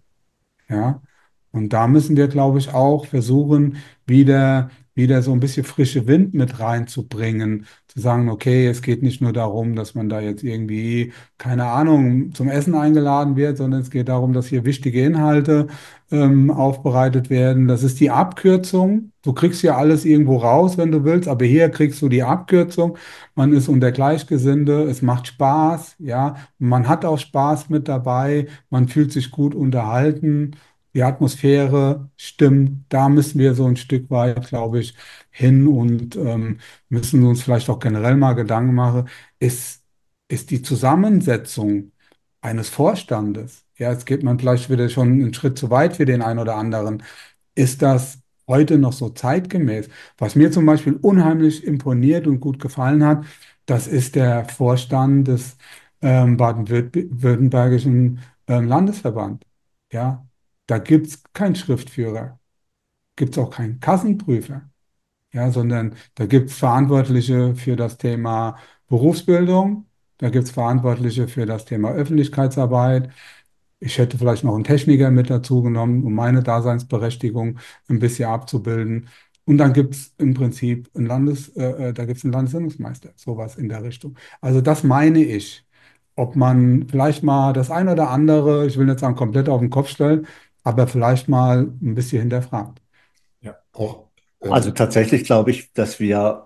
S3: Ja, und da müssen wir, glaube ich, auch versuchen, wieder, wieder so ein bisschen frische Wind mit reinzubringen, zu sagen, okay, es geht nicht nur darum, dass man da jetzt irgendwie, keine Ahnung, zum Essen eingeladen wird, sondern es geht darum, dass hier wichtige Inhalte ähm, aufbereitet werden. Das ist die Abkürzung. Du kriegst ja alles irgendwo raus, wenn du willst, aber hier kriegst du die Abkürzung. Man ist unter Gleichgesinnte, es macht Spaß, ja, man hat auch Spaß mit dabei, man fühlt sich gut unterhalten. Die Atmosphäre stimmt, da müssen wir so ein Stück weit, glaube ich, hin und ähm, müssen uns vielleicht auch generell mal Gedanken machen, ist, ist die Zusammensetzung eines Vorstandes, ja, jetzt geht man vielleicht wieder schon einen Schritt zu weit für den einen oder anderen, ist das heute noch so zeitgemäß? Was mir zum Beispiel unheimlich imponiert und gut gefallen hat, das ist der Vorstand des ähm, baden-württembergischen ähm, Landesverband. Ja, da gibt es keinen Schriftführer, gibt es auch keinen Kassenprüfer, ja, sondern da gibt es Verantwortliche für das Thema Berufsbildung, da gibt es Verantwortliche für das Thema Öffentlichkeitsarbeit. Ich hätte vielleicht noch einen Techniker mit dazu genommen, um meine Daseinsberechtigung ein bisschen abzubilden. Und dann gibt es im Prinzip einen Landes, äh, äh, da gibt es einen Landessinnungsmeister, sowas in der Richtung. Also das meine ich. Ob man vielleicht mal das ein oder andere, ich will nicht sagen komplett auf den Kopf stellen, aber vielleicht mal ein bisschen hinterfragt.
S4: Ja, auch,
S2: Also
S4: ähm,
S2: tatsächlich glaube ich, dass wir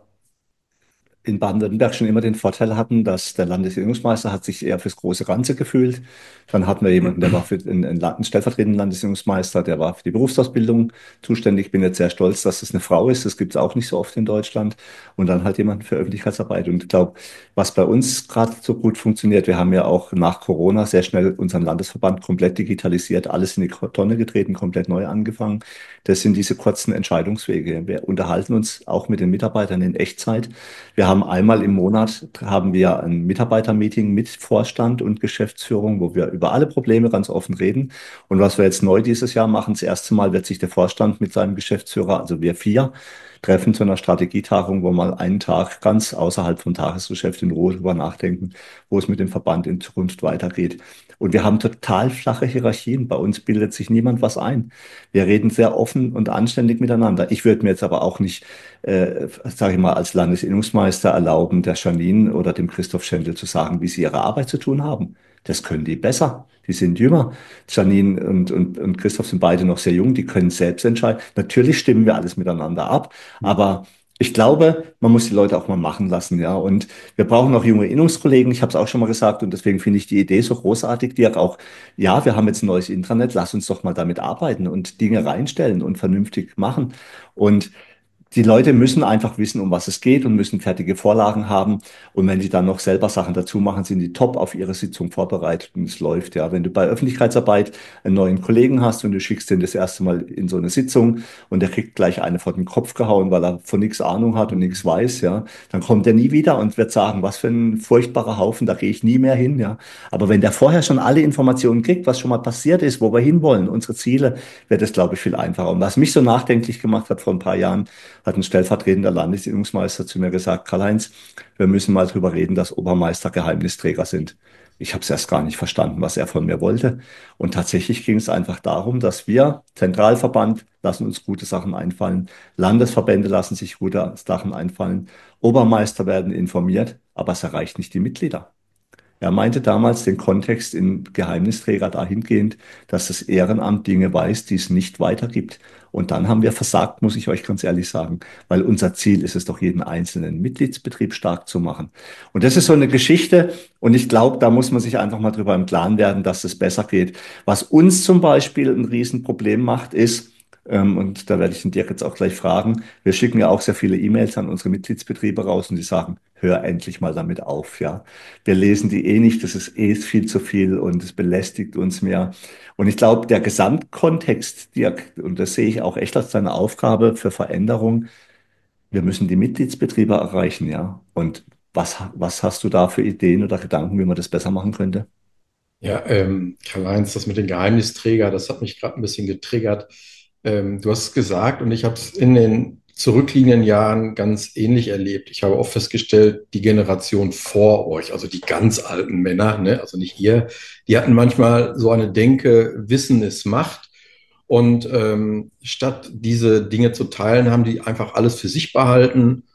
S2: in Baden-Württemberg schon immer den Vorteil hatten, dass der Landesjüngungsmeister hat sich eher fürs große Ganze gefühlt. Dann hatten wir jemanden, der war für einen, einen Land- einen stellvertretenden Landesjüngungsmeister, der war für die Berufsausbildung zuständig. Ich bin jetzt sehr stolz, dass es eine Frau ist. Das gibt es auch nicht so oft in Deutschland. Und dann halt jemanden für Öffentlichkeitsarbeit. Und ich glaube, was bei uns gerade so gut funktioniert, wir haben ja auch nach Corona sehr schnell unseren Landesverband komplett digitalisiert, alles in die Tonne getreten, komplett neu angefangen. Das sind diese kurzen Entscheidungswege. Wir unterhalten uns auch mit den Mitarbeitern in Echtzeit. Wir haben einmal im Monat haben wir ein Mitarbeitermeeting mit Vorstand und Geschäftsführung, wo wir über alle Probleme ganz offen reden. Und was wir jetzt neu dieses Jahr machen, das erste Mal wird sich der Vorstand mit seinem Geschäftsführer, also wir vier, treffen zu einer Strategietagung, wo mal einen Tag ganz außerhalb vom Tagesgeschäft in Ruhe drüber nachdenken, wo es mit dem Verband in Zukunft weitergeht. Und wir haben total flache Hierarchien. Bei uns bildet sich niemand was ein. Wir reden sehr offen und anständig miteinander. Ich würde mir jetzt aber auch nicht, äh, sage ich mal, als Landesinnungsmeister erlauben, der Janine oder dem Christoph Schendel zu sagen, wie sie ihre Arbeit zu tun haben. Das können die besser. Die sind jünger. Janine und, und, und Christoph sind beide noch sehr jung. Die können selbst entscheiden. Natürlich stimmen wir alles miteinander ab, aber ich glaube, man muss die Leute auch mal machen lassen, ja. Und wir brauchen auch junge Innungskollegen. Ich habe es auch schon mal gesagt und deswegen finde ich die Idee so großartig, die auch, ja, wir haben jetzt ein neues Intranet, lass uns doch mal damit arbeiten und Dinge reinstellen und vernünftig machen. Und die Leute müssen einfach wissen, um was es geht und müssen fertige Vorlagen haben. Und wenn die dann noch selber Sachen dazu machen, sind die top auf ihre Sitzung vorbereitet und es läuft. Ja, wenn du bei Öffentlichkeitsarbeit einen neuen Kollegen hast und du schickst den das erste Mal in so eine Sitzung und der kriegt gleich eine vor den Kopf gehauen, weil er von nichts Ahnung hat und nichts weiß, ja, dann kommt er nie wieder und wird sagen, was für ein furchtbarer Haufen, da gehe ich nie mehr hin, ja. Aber wenn der vorher schon alle Informationen kriegt, was schon mal passiert ist, wo wir hinwollen, unsere Ziele, wird es, glaube ich, viel einfacher. Und was mich so nachdenklich gemacht hat vor ein paar Jahren, hat ein stellvertretender Landesinnungsmeister zu mir gesagt, Karl-Heinz, wir müssen mal drüber reden, dass Obermeister Geheimnisträger sind. Ich habe es erst gar nicht verstanden, was er von mir wollte. Und tatsächlich ging es einfach darum, dass wir, Zentralverband, lassen uns gute Sachen einfallen, Landesverbände lassen sich gute Sachen einfallen, Obermeister werden informiert, aber es erreicht nicht die Mitglieder. Er meinte damals den Kontext in Geheimnisträger dahingehend, dass das Ehrenamt Dinge weiß, die es nicht weitergibt. Und dann haben wir versagt, muss ich euch ganz ehrlich sagen, weil unser Ziel ist es doch, jeden einzelnen Mitgliedsbetrieb stark zu machen. Und das ist so eine Geschichte. Und ich glaube, da muss man sich einfach mal drüber im Klaren werden, dass es besser geht. Was uns zum Beispiel ein Riesenproblem macht, ist, ähm, und da werde ich den Dirk jetzt auch gleich fragen, wir schicken ja auch sehr viele E-Mails an unsere Mitgliedsbetriebe raus und die sagen, hör endlich mal damit auf, ja. Wir lesen die eh nicht, das ist eh viel zu viel und es belästigt uns mehr. Und ich glaube, der Gesamtkontext, Dirk, und das sehe ich auch echt als deine Aufgabe für Veränderung, wir müssen die Mitgliedsbetriebe erreichen, ja. Und was, was hast du da für Ideen oder Gedanken, wie man das besser machen könnte?
S4: ja, ähm, Karl-Heinz, das mit den Geheimnisträger, das hat mich gerade ein bisschen getriggert. Ähm, du hast es gesagt und ich habe es in den zurückliegenden Jahren ganz ähnlich erlebt. Ich habe auch festgestellt, die Generation vor euch, also die ganz alten Männer, ne, also nicht ihr, die hatten manchmal so eine Denke, Wissen ist Macht. Und ähm, statt diese Dinge zu teilen, haben die einfach alles für sich behalten.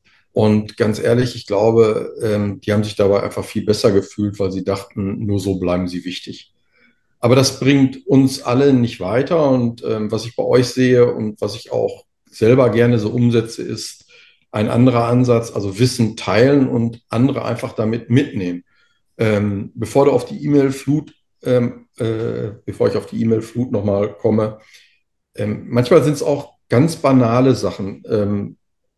S4: Und ganz ehrlich, ich glaube, ähm, die haben sich dabei einfach viel besser gefühlt, weil sie dachten, nur so bleiben sie wichtig. Aber das bringt uns alle nicht weiter. Und ähm, was ich bei euch sehe und was ich auch selber gerne so umsetze, ist ein anderer Ansatz, also Wissen teilen und andere einfach damit mitnehmen. Ähm, bevor du auf die E-Mail-Flut, ähm, äh, bevor ich auf die E-Mail-Flut nochmal komme, ähm, manchmal sind es auch ganz banale Sachen. Ähm,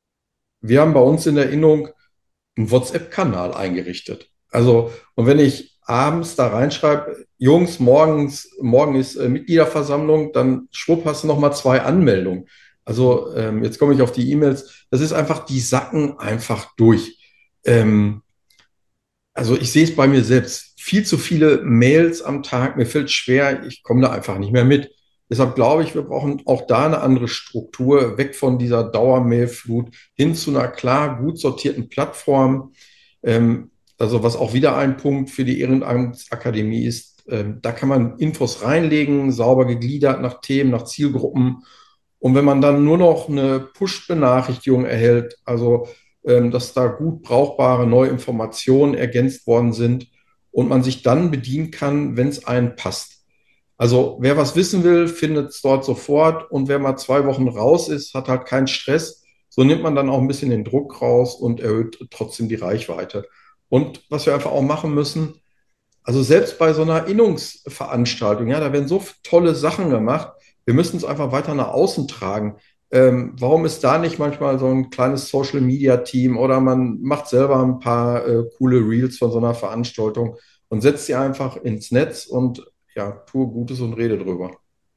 S4: wir haben bei uns in der Innung einen WhatsApp-Kanal eingerichtet. Also, und wenn ich abends da reinschreibe, Jungs, morgens, morgen ist äh, Mitgliederversammlung, dann schwupp hast du nochmal zwei Anmeldungen. Also, ähm, jetzt komme ich auf die E-Mails. Das ist einfach, die sacken einfach durch. Ähm, also, ich sehe es bei mir selbst. Viel zu viele Mails am Tag. Mir fällt schwer, ich komme da einfach nicht mehr mit. Deshalb glaube ich, wir brauchen auch da eine andere Struktur, weg von dieser Dauermailflut hin zu einer klar gut sortierten Plattform. Ähm, also was auch wieder ein Punkt für die Ehrenamtsakademie ist, ähm, da kann man Infos reinlegen, sauber gegliedert nach Themen, nach Zielgruppen. Und wenn man dann nur noch eine Push-Benachrichtigung erhält, also ähm, dass da gut brauchbare neue Informationen ergänzt worden sind und man sich dann bedienen kann, wenn es einen passt. Also wer was wissen will, findet es dort sofort und wer mal zwei Wochen raus ist, hat halt keinen Stress. So nimmt man dann auch ein bisschen den Druck raus und erhöht trotzdem die Reichweite. Und was wir einfach auch machen müssen, also selbst bei so einer Innungsveranstaltung, ja, da werden so tolle Sachen gemacht. Wir müssen es einfach weiter nach außen tragen. Ähm, warum ist da nicht manchmal so ein kleines Social Media Team oder man macht selber ein paar äh, coole Reels von so einer Veranstaltung und setzt sie einfach ins Netz und ja, tue Gutes und rede drüber.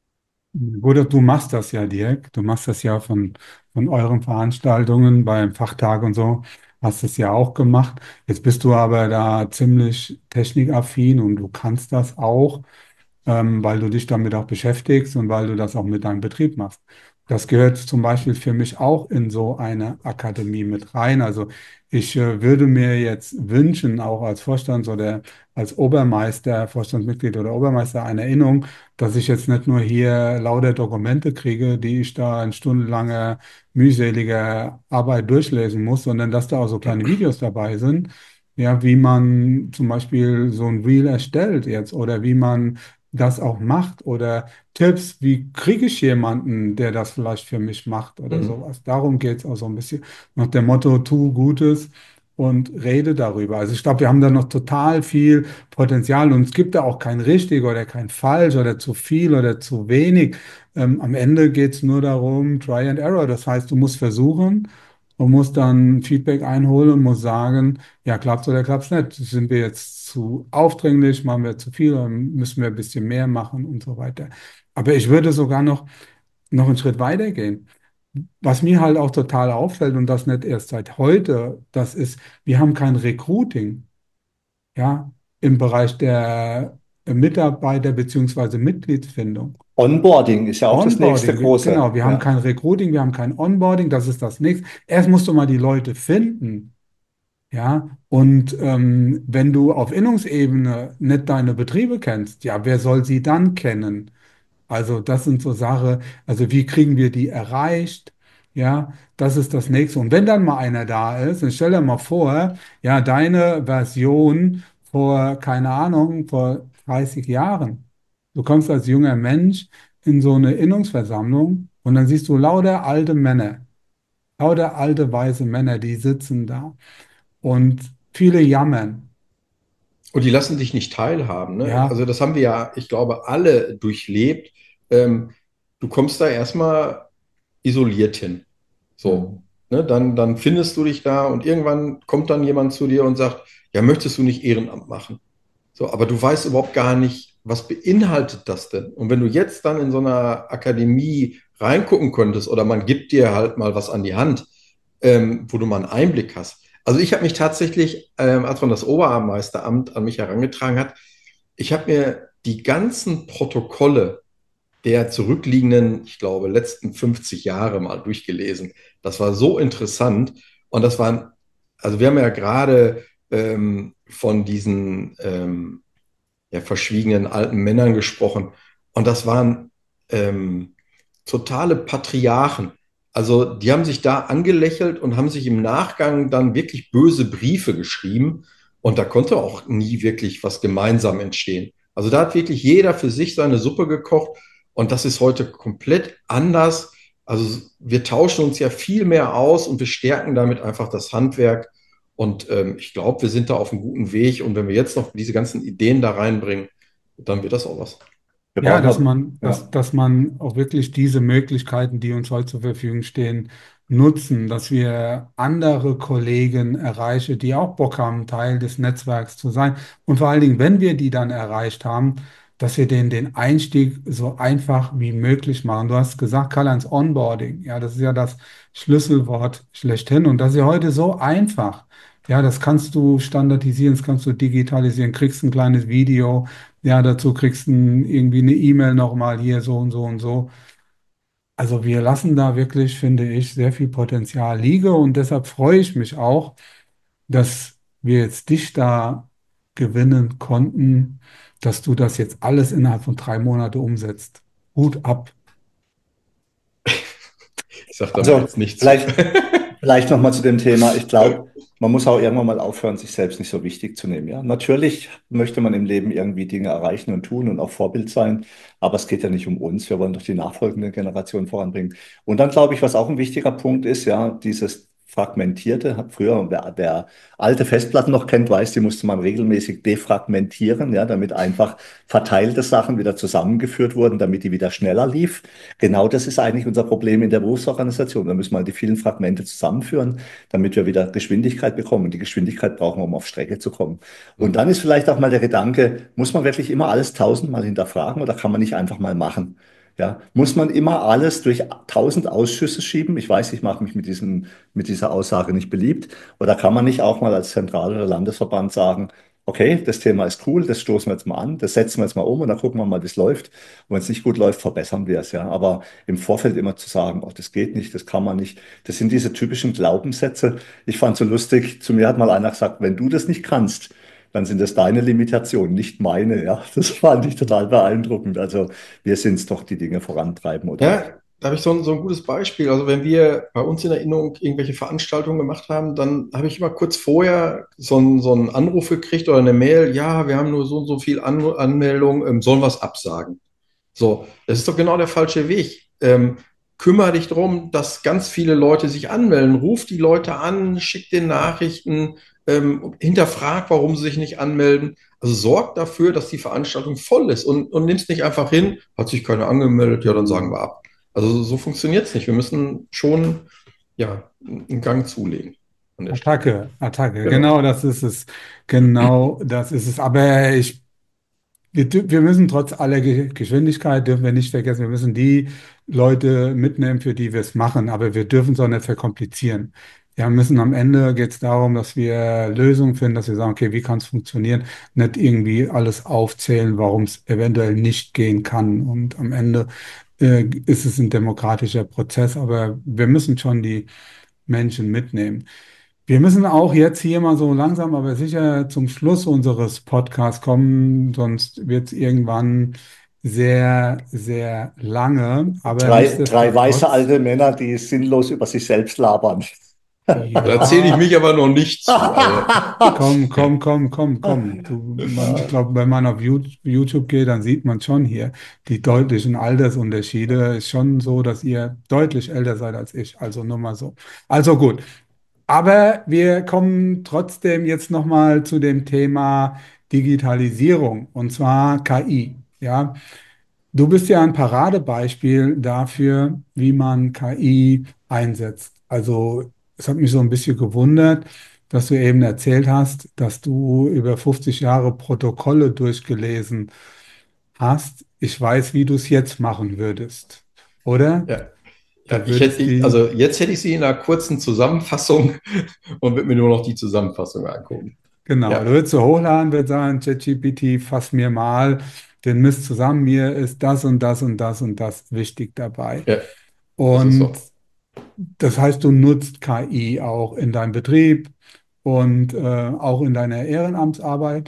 S3: Gut, du machst das ja, Dirk. Du machst das ja von, von euren Veranstaltungen beim Fachtag und so. Hast es ja auch gemacht. Jetzt bist du aber da ziemlich technikaffin und du kannst das auch, ähm, weil du dich damit auch beschäftigst und weil du das auch mit deinem Betrieb machst. Das gehört zum Beispiel für mich auch in so eine Akademie mit rein. Also ich äh, würde mir jetzt wünschen, auch als Vorstands- oder als Obermeister, Vorstandsmitglied oder Obermeister eine Erinnerung, dass ich jetzt nicht nur hier lauter Dokumente kriege, die ich da in stundenlanger, mühseliger Arbeit durchlesen muss, sondern dass da auch so kleine Videos dabei sind, ja, wie man zum Beispiel so ein Reel erstellt jetzt oder wie man das auch macht oder Tipps, wie kriege ich jemanden, der das vielleicht für mich macht oder
S4: Mhm.
S3: sowas. Darum geht es auch so ein bisschen nach dem Motto, tu Gutes und rede darüber. Also ich glaube, wir haben da noch total viel Potenzial und es gibt da auch kein richtig oder kein falsch oder zu viel oder zu wenig. Ähm, am Ende geht es nur darum, Try and Error. Das heißt, du musst versuchen und musst dann Feedback einholen und musst sagen, ja, klappt's oder klappt's nicht? Sind wir jetzt zu aufdringlich? Machen wir zu viel? Oder müssen wir ein bisschen mehr machen und so weiter? Aber ich würde sogar noch, noch einen Schritt weiter gehen. Was mir halt auch total auffällt und das nicht erst seit heute, das ist, wir haben kein Recruiting, ja, im Bereich der Mitarbeiter- bzw. Mitgliedsfindung.
S2: Onboarding ist ja auch das nächste
S3: Onboarding, wir-
S2: große.
S3: genau, wir haben
S2: Ja.
S3: kein Recruiting, wir haben kein Onboarding, das ist das nächste. Erst musst du mal die Leute finden. Ja, und ähm, wenn du auf Innungsebene nicht deine Betriebe kennst, ja, wer soll sie dann kennen? Also das sind so Sachen, also wie kriegen wir die erreicht? Ja, das ist das Nächste. Und wenn dann mal einer da ist, dann stell dir mal vor, ja, deine Version vor, keine Ahnung, vor dreißig Jahren. Du kommst als junger Mensch in so eine Innungsversammlung und dann siehst du lauter alte Männer, lauter alte weiße Männer, die sitzen da und viele jammern.
S4: Und die lassen dich nicht teilhaben, ne?
S3: Ja,
S4: Also das haben wir ja, ich glaube, alle durchlebt. Ähm, du kommst da erstmal isoliert hin. So,
S2: Mhm.
S4: ne? Dann, dann findest du dich da und irgendwann kommt dann jemand zu dir und sagt, ja, möchtest du nicht Ehrenamt machen? So, aber du weißt überhaupt gar nicht, was beinhaltet das denn? Und wenn du jetzt dann in so einer Akademie reingucken könntest oder man gibt dir halt mal was an die Hand, ähm, wo du mal einen Einblick hast. Also ich habe mich tatsächlich, ähm, als man das Oberamtmeisteramt an mich herangetragen hat, ich habe mir die ganzen Protokolle der zurückliegenden, ich glaube, letzten fünfzig Jahre mal durchgelesen. Das war so interessant. Und das waren, also wir haben ja gerade ähm, von diesen ähm, ja, verschwiegenen alten Männern gesprochen. Und das waren ähm, totale Patriarchen. Also die haben sich da angelächelt und haben sich im Nachgang dann wirklich böse Briefe geschrieben. Und da konnte auch nie wirklich was gemeinsam entstehen. Also da hat wirklich jeder für sich seine Suppe gekocht. Und das ist heute komplett anders. Also wir tauschen uns ja viel mehr aus und wir stärken damit einfach das Handwerk. Und ähm, ich glaube, wir sind da auf einem guten Weg. Und wenn wir jetzt noch diese ganzen Ideen da reinbringen, dann wird das auch was.
S2: Wir
S3: ja,
S2: brauchen
S3: dass
S2: aber,
S3: man, dass,
S2: ja.
S3: dass man auch wirklich diese Möglichkeiten, die uns heute zur Verfügung stehen, nutzen, dass wir andere Kollegen erreichen, die auch Bock haben, Teil des Netzwerks zu sein. Und vor allen Dingen, wenn wir die dann erreicht haben, dass wir denen den Einstieg so einfach wie möglich machen. Du hast gesagt, Karl-Heinz, Onboarding. Ja, das ist ja das Schlüsselwort schlechthin. Und das ist ja heute so einfach. Ja, das kannst du standardisieren, das kannst du digitalisieren, kriegst ein kleines Video. Ja, dazu kriegst du ein- irgendwie eine E-Mail nochmal hier so und so und so. Also wir lassen da wirklich, finde ich, sehr viel Potenzial liegen und deshalb freue ich mich auch, dass wir jetzt dich da gewinnen konnten, dass du das jetzt alles innerhalb von drei Monate umsetzt. Hut ab.
S4: Ich sage da mal
S2: Also
S4: jetzt nichts zu.
S2: vielleicht, vielleicht nochmal zu dem Thema. Ich glaube, man muss auch irgendwann mal aufhören, sich selbst nicht so wichtig zu nehmen. Ja, natürlich möchte man im Leben irgendwie Dinge erreichen und tun und auch Vorbild sein, aber es geht ja nicht um uns. Wir wollen doch die nachfolgende Generation voranbringen. Und dann glaube ich, was auch ein wichtiger Punkt ist, ja, dieses Fragmentierte, hat früher, wer, wer alte Festplatten noch kennt, weiß, die musste man regelmäßig defragmentieren, ja, damit einfach verteilte Sachen wieder zusammengeführt wurden, damit die wieder schneller lief. Genau das ist eigentlich unser Problem in der Berufsorganisation. Wir müssen mal die vielen Fragmente zusammenführen, damit wir wieder Geschwindigkeit bekommen. Und die Geschwindigkeit brauchen wir, um auf Strecke zu kommen. Und dann ist vielleicht auch mal der Gedanke, muss man wirklich immer alles tausendmal hinterfragen oder kann man nicht einfach mal machen? Ja, muss man immer alles durch tausend Ausschüsse schieben? Ich weiß, ich mache mich mit diesem, mit dieser Aussage nicht beliebt. Oder kann man nicht auch mal als Zentral- oder Landesverband sagen, okay, das Thema ist cool, das stoßen wir jetzt mal an, das setzen wir jetzt mal um und dann gucken wir mal, wie es läuft. Und wenn es nicht gut läuft, verbessern wir es, ja. Aber im Vorfeld immer zu sagen, oh, das geht nicht, das kann man nicht, das sind diese typischen Glaubenssätze. Ich fand so lustig, zu mir hat mal einer gesagt, wenn du das nicht kannst, dann sind das deine Limitationen, nicht meine, ja. Das fand ich total beeindruckend. Also wir sind es doch, die Dinge vorantreiben, oder?
S4: Ja, da habe ich so ein, so ein gutes Beispiel. Also wenn wir bei uns in Erinnerung irgendwelche Veranstaltungen gemacht haben, dann habe ich immer kurz vorher so einen, so einen Anruf gekriegt oder eine Mail, ja, wir haben nur so und so viel An Anmeldungen, ähm, sollen wir es absagen? So, das ist doch genau der falsche Weg. Ähm, kümmere dich darum, dass ganz viele Leute sich anmelden. Ruf die Leute an, schick den Nachrichten, ähm, hinterfrag, warum sie sich nicht anmelden. Also sorg dafür, dass die Veranstaltung voll ist und, und nimm's nicht einfach hin, hat sich keiner angemeldet, ja, dann sagen wir ab. Also so, so funktioniert es nicht. Wir müssen schon ja, einen Gang zulegen an der Stelle.
S3: Attacke, Attacke,
S4: Genau.
S3: genau das ist es. Genau das ist es. Aber ich Wir, dür- wir müssen trotz aller Ge- Geschwindigkeit, dürfen wir nicht vergessen, wir müssen die Leute mitnehmen, für die wir es machen, aber wir dürfen es auch nicht verkomplizieren. Wir müssen am Ende geht es darum, dass wir Lösungen finden, dass wir sagen, okay, wie kann es funktionieren? Nicht irgendwie alles aufzählen, warum es eventuell nicht gehen kann. Und am Ende äh, ist es ein demokratischer Prozess, aber wir müssen schon die Menschen mitnehmen. Wir müssen auch jetzt hier mal so langsam, aber sicher zum Schluss unseres Podcasts kommen, sonst wird es irgendwann sehr, sehr lange. Aber
S2: Drei, drei weiße
S3: nichtsdestotrotz,
S2: alte Männer, die sinnlos über sich selbst labern.
S4: Da zähle ich
S3: ja,
S4: mich aber noch nicht zu. Also,
S3: komm, komm, komm, komm, komm. Du, man, ich glaube, wenn man auf You- YouTube geht, dann sieht man schon hier die deutlichen Altersunterschiede. Ist schon so, dass ihr deutlich älter seid als ich. Also nur mal so. Also gut. Aber wir kommen trotzdem jetzt nochmal zu dem Thema Digitalisierung und zwar K I. Ja, du bist ja ein Paradebeispiel dafür, wie man K I einsetzt. Also es hat mich so ein bisschen gewundert, dass du eben erzählt hast, dass du über fünfzig Jahre Protokolle durchgelesen hast. Ich weiß, wie du es jetzt machen würdest, oder?
S4: ja, ja,
S3: Du
S4: ich
S3: würdest
S4: hätte,
S3: die
S4: also jetzt hätte ich sie in einer kurzen Zusammenfassung und würde mir nur noch die Zusammenfassung angucken.
S3: Genau,
S4: Ja,
S3: du willst du hochladen, wird sagen, ChatGPT, fass mir mal den Mist zusammen, mir ist das und das und das und das wichtig dabei.
S4: ja, das ist
S3: Und
S4: so.
S3: das heißt, du nutzt K I auch in deinem Betrieb und äh, auch in deiner Ehrenamtsarbeit.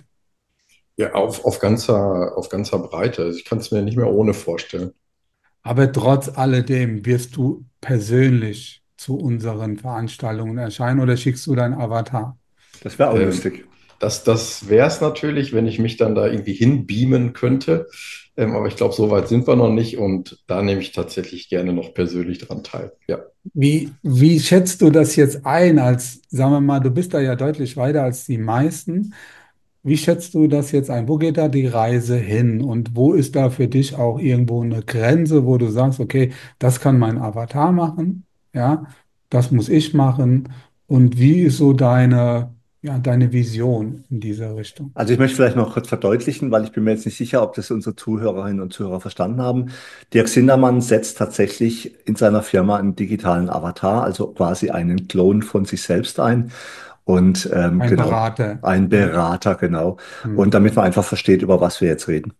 S4: Ja, auf, auf ganzer, auf ganzer Breite. Also ich kann es mir nicht mehr ohne vorstellen.
S3: Aber trotz alledem wirst du persönlich zu unseren Veranstaltungen erscheinen oder schickst du deinen Avatar?
S2: Das wäre auch
S4: Ähm,
S2: lustig.
S4: das das wäre es natürlich, wenn ich mich dann da irgendwie hinbeamen könnte. Ähm, aber ich glaube, so weit sind wir noch nicht und da nehme ich tatsächlich gerne noch persönlich dran teil. Ja.
S3: Wie, wie schätzt du das jetzt ein, als, sagen wir mal, du bist da ja deutlich weiter als die meisten. Wie schätzt du das jetzt ein? Wo geht da die Reise hin? Und wo ist da für dich auch irgendwo eine Grenze, wo du sagst, okay, das kann mein Avatar machen, ja, das muss ich machen. Und wie ist so deine, ja, deine Vision in dieser Richtung?
S2: Also ich möchte vielleicht noch kurz verdeutlichen, weil ich bin mir jetzt nicht sicher, ob das unsere Zuhörerinnen und Zuhörer verstanden haben. Dirk Sindermann setzt tatsächlich in seiner Firma einen digitalen Avatar, also quasi einen Klon von sich selbst ein. Und ähm,
S3: Ein
S2: genau,
S3: Berater.
S2: ein
S3: Ja.
S2: Berater, genau. Und
S3: Hm.
S2: damit man einfach versteht, über was wir jetzt reden.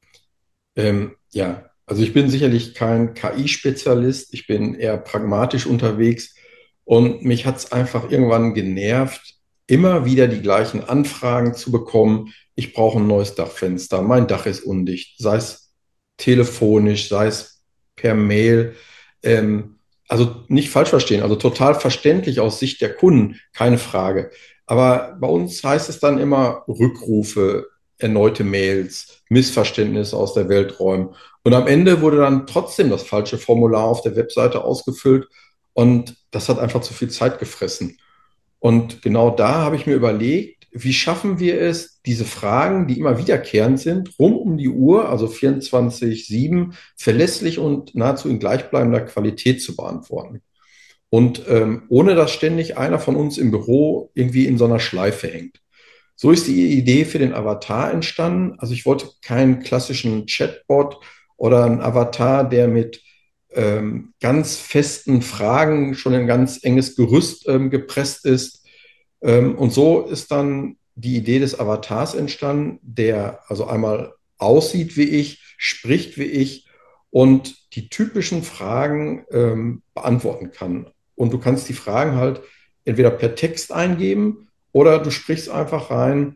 S4: Ähm, ja, also ich bin sicherlich kein K I-Spezialist. Ich bin eher pragmatisch unterwegs und mich hat es einfach irgendwann genervt, immer wieder die gleichen Anfragen zu bekommen. Ich brauche ein neues Dachfenster, mein Dach ist undicht, sei es telefonisch, sei es per Mail. Ähm, Also nicht falsch verstehen, also total verständlich aus Sicht der Kunden, keine Frage. Aber bei uns heißt es dann immer Rückrufe, erneute Mails, Missverständnisse aus der Welt räumen. Und am Ende wurde dann trotzdem das falsche Formular auf der Webseite ausgefüllt und das hat einfach zu viel Zeit gefressen. Und genau da habe ich mir überlegt, wie schaffen wir es, diese Fragen, die immer wiederkehrend sind, rund um die Uhr, also vierundzwanzig sieben, verlässlich und nahezu in gleichbleibender Qualität zu beantworten. Und ähm, ohne dass ständig einer von uns im Büro irgendwie in so einer Schleife hängt. So ist die Idee für den Avatar entstanden. Also ich wollte keinen klassischen Chatbot oder einen Avatar, der mit ähm, ganz festen Fragen schon in ein ganz enges Gerüst ähm, gepresst ist. Ähm, und so ist dann die Idee des Avatars entstanden, der also einmal aussieht wie ich, spricht wie ich und die typischen Fragen ähm, beantworten kann. Und du kannst die Fragen halt entweder per Text eingeben oder du sprichst einfach rein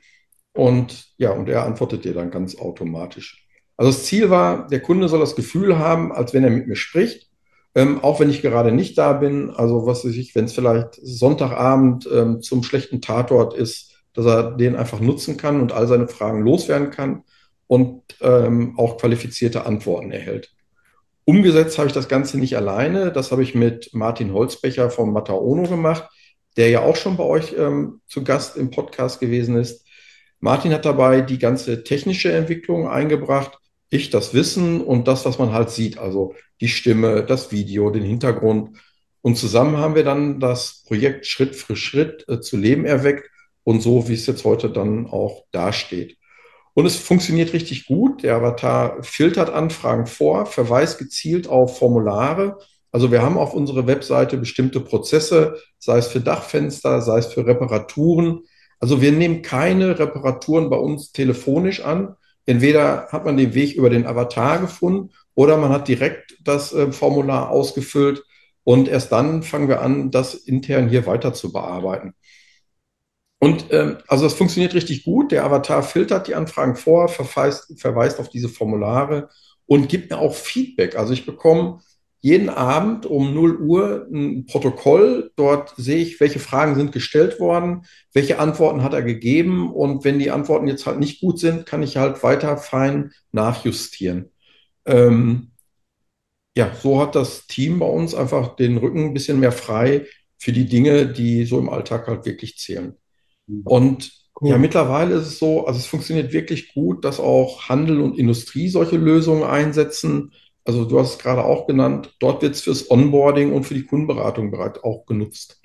S4: und ja, und er antwortet dir dann ganz automatisch. Also das Ziel war, der Kunde soll das Gefühl haben, als wenn er mit mir spricht, ähm, auch wenn ich gerade nicht da bin. Also was weiß ich, wenn es vielleicht Sonntagabend ähm, zum schlechten Tatort ist, dass er den einfach nutzen kann und all seine Fragen loswerden kann und ähm, auch qualifizierte Antworten erhält. Umgesetzt habe ich das Ganze nicht alleine. Das habe ich mit Martin Holzbecher von Mataono gemacht, der ja auch schon bei euch ähm, zu Gast im Podcast gewesen ist. Martin hat dabei die ganze technische Entwicklung eingebracht, ich das Wissen und das, was man halt sieht, also die Stimme, das Video, den Hintergrund. Und zusammen haben wir dann das Projekt Schritt für Schritt äh, zu Leben erweckt und so, wie es jetzt heute dann auch dasteht. Und es funktioniert richtig gut. Der Avatar filtert Anfragen vor, verweist gezielt auf Formulare. Also wir haben auf unserer Webseite bestimmte Prozesse, sei es für Dachfenster, sei es für Reparaturen. Also wir nehmen keine Reparaturen bei uns telefonisch an. Entweder hat man den Weg über den Avatar gefunden oder man hat direkt das äh, Formular ausgefüllt und erst dann fangen wir an, das intern hier weiter zu bearbeiten. Und ähm, also das funktioniert richtig gut. Der Avatar filtert die Anfragen vor, verweist, verweist auf diese Formulare und gibt mir auch Feedback. Also ich bekomme jeden Abend um null Uhr ein Protokoll. Dort sehe ich, welche Fragen sind gestellt worden, welche Antworten hat er gegeben. Und wenn die Antworten jetzt halt nicht gut sind, kann ich halt weiter fein nachjustieren. Ähm, ja, so hat das Team bei uns einfach den Rücken ein bisschen mehr frei für die Dinge, die so im Alltag halt wirklich zählen. Und ja,
S3: Cool.
S4: mittlerweile ist es so, also es funktioniert wirklich gut, dass auch Handel und Industrie solche Lösungen einsetzen. Also du hast es gerade auch genannt, dort wird es fürs Onboarding und für die Kundenberatung bereits auch genutzt.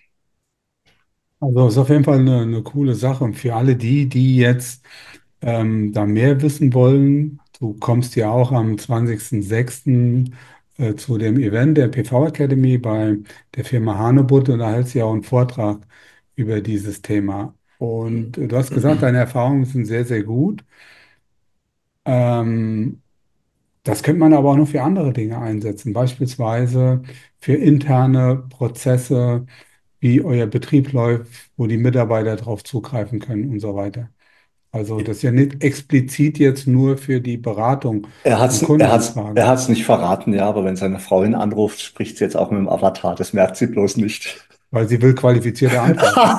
S3: Also ist auf jeden Fall eine, eine coole Sache. Und für alle die, die jetzt ähm, da mehr wissen wollen, du kommst ja auch am zwanzigsten sechsten äh, zu dem Event der P V Academy bei der Firma Hanebutt und da hältst du ja auch einen Vortrag über dieses Thema. Und äh, du hast gesagt, deine Erfahrungen sind sehr, sehr gut. Ähm, Das könnte man aber auch noch für andere Dinge einsetzen, beispielsweise für interne Prozesse, wie euer Betrieb läuft, wo die Mitarbeiter darauf zugreifen können und so weiter. Also das ist ja nicht explizit jetzt nur für die Beratung
S2: Er
S3: von
S2: hat's, er hat's, er
S3: Kundenanfragen,
S2: hat's nicht verraten, ja, aber wenn seine Frau ihn anruft, spricht sie jetzt auch mit dem Avatar. Das merkt sie bloß nicht.
S3: weil sie will qualifizierte Antworten.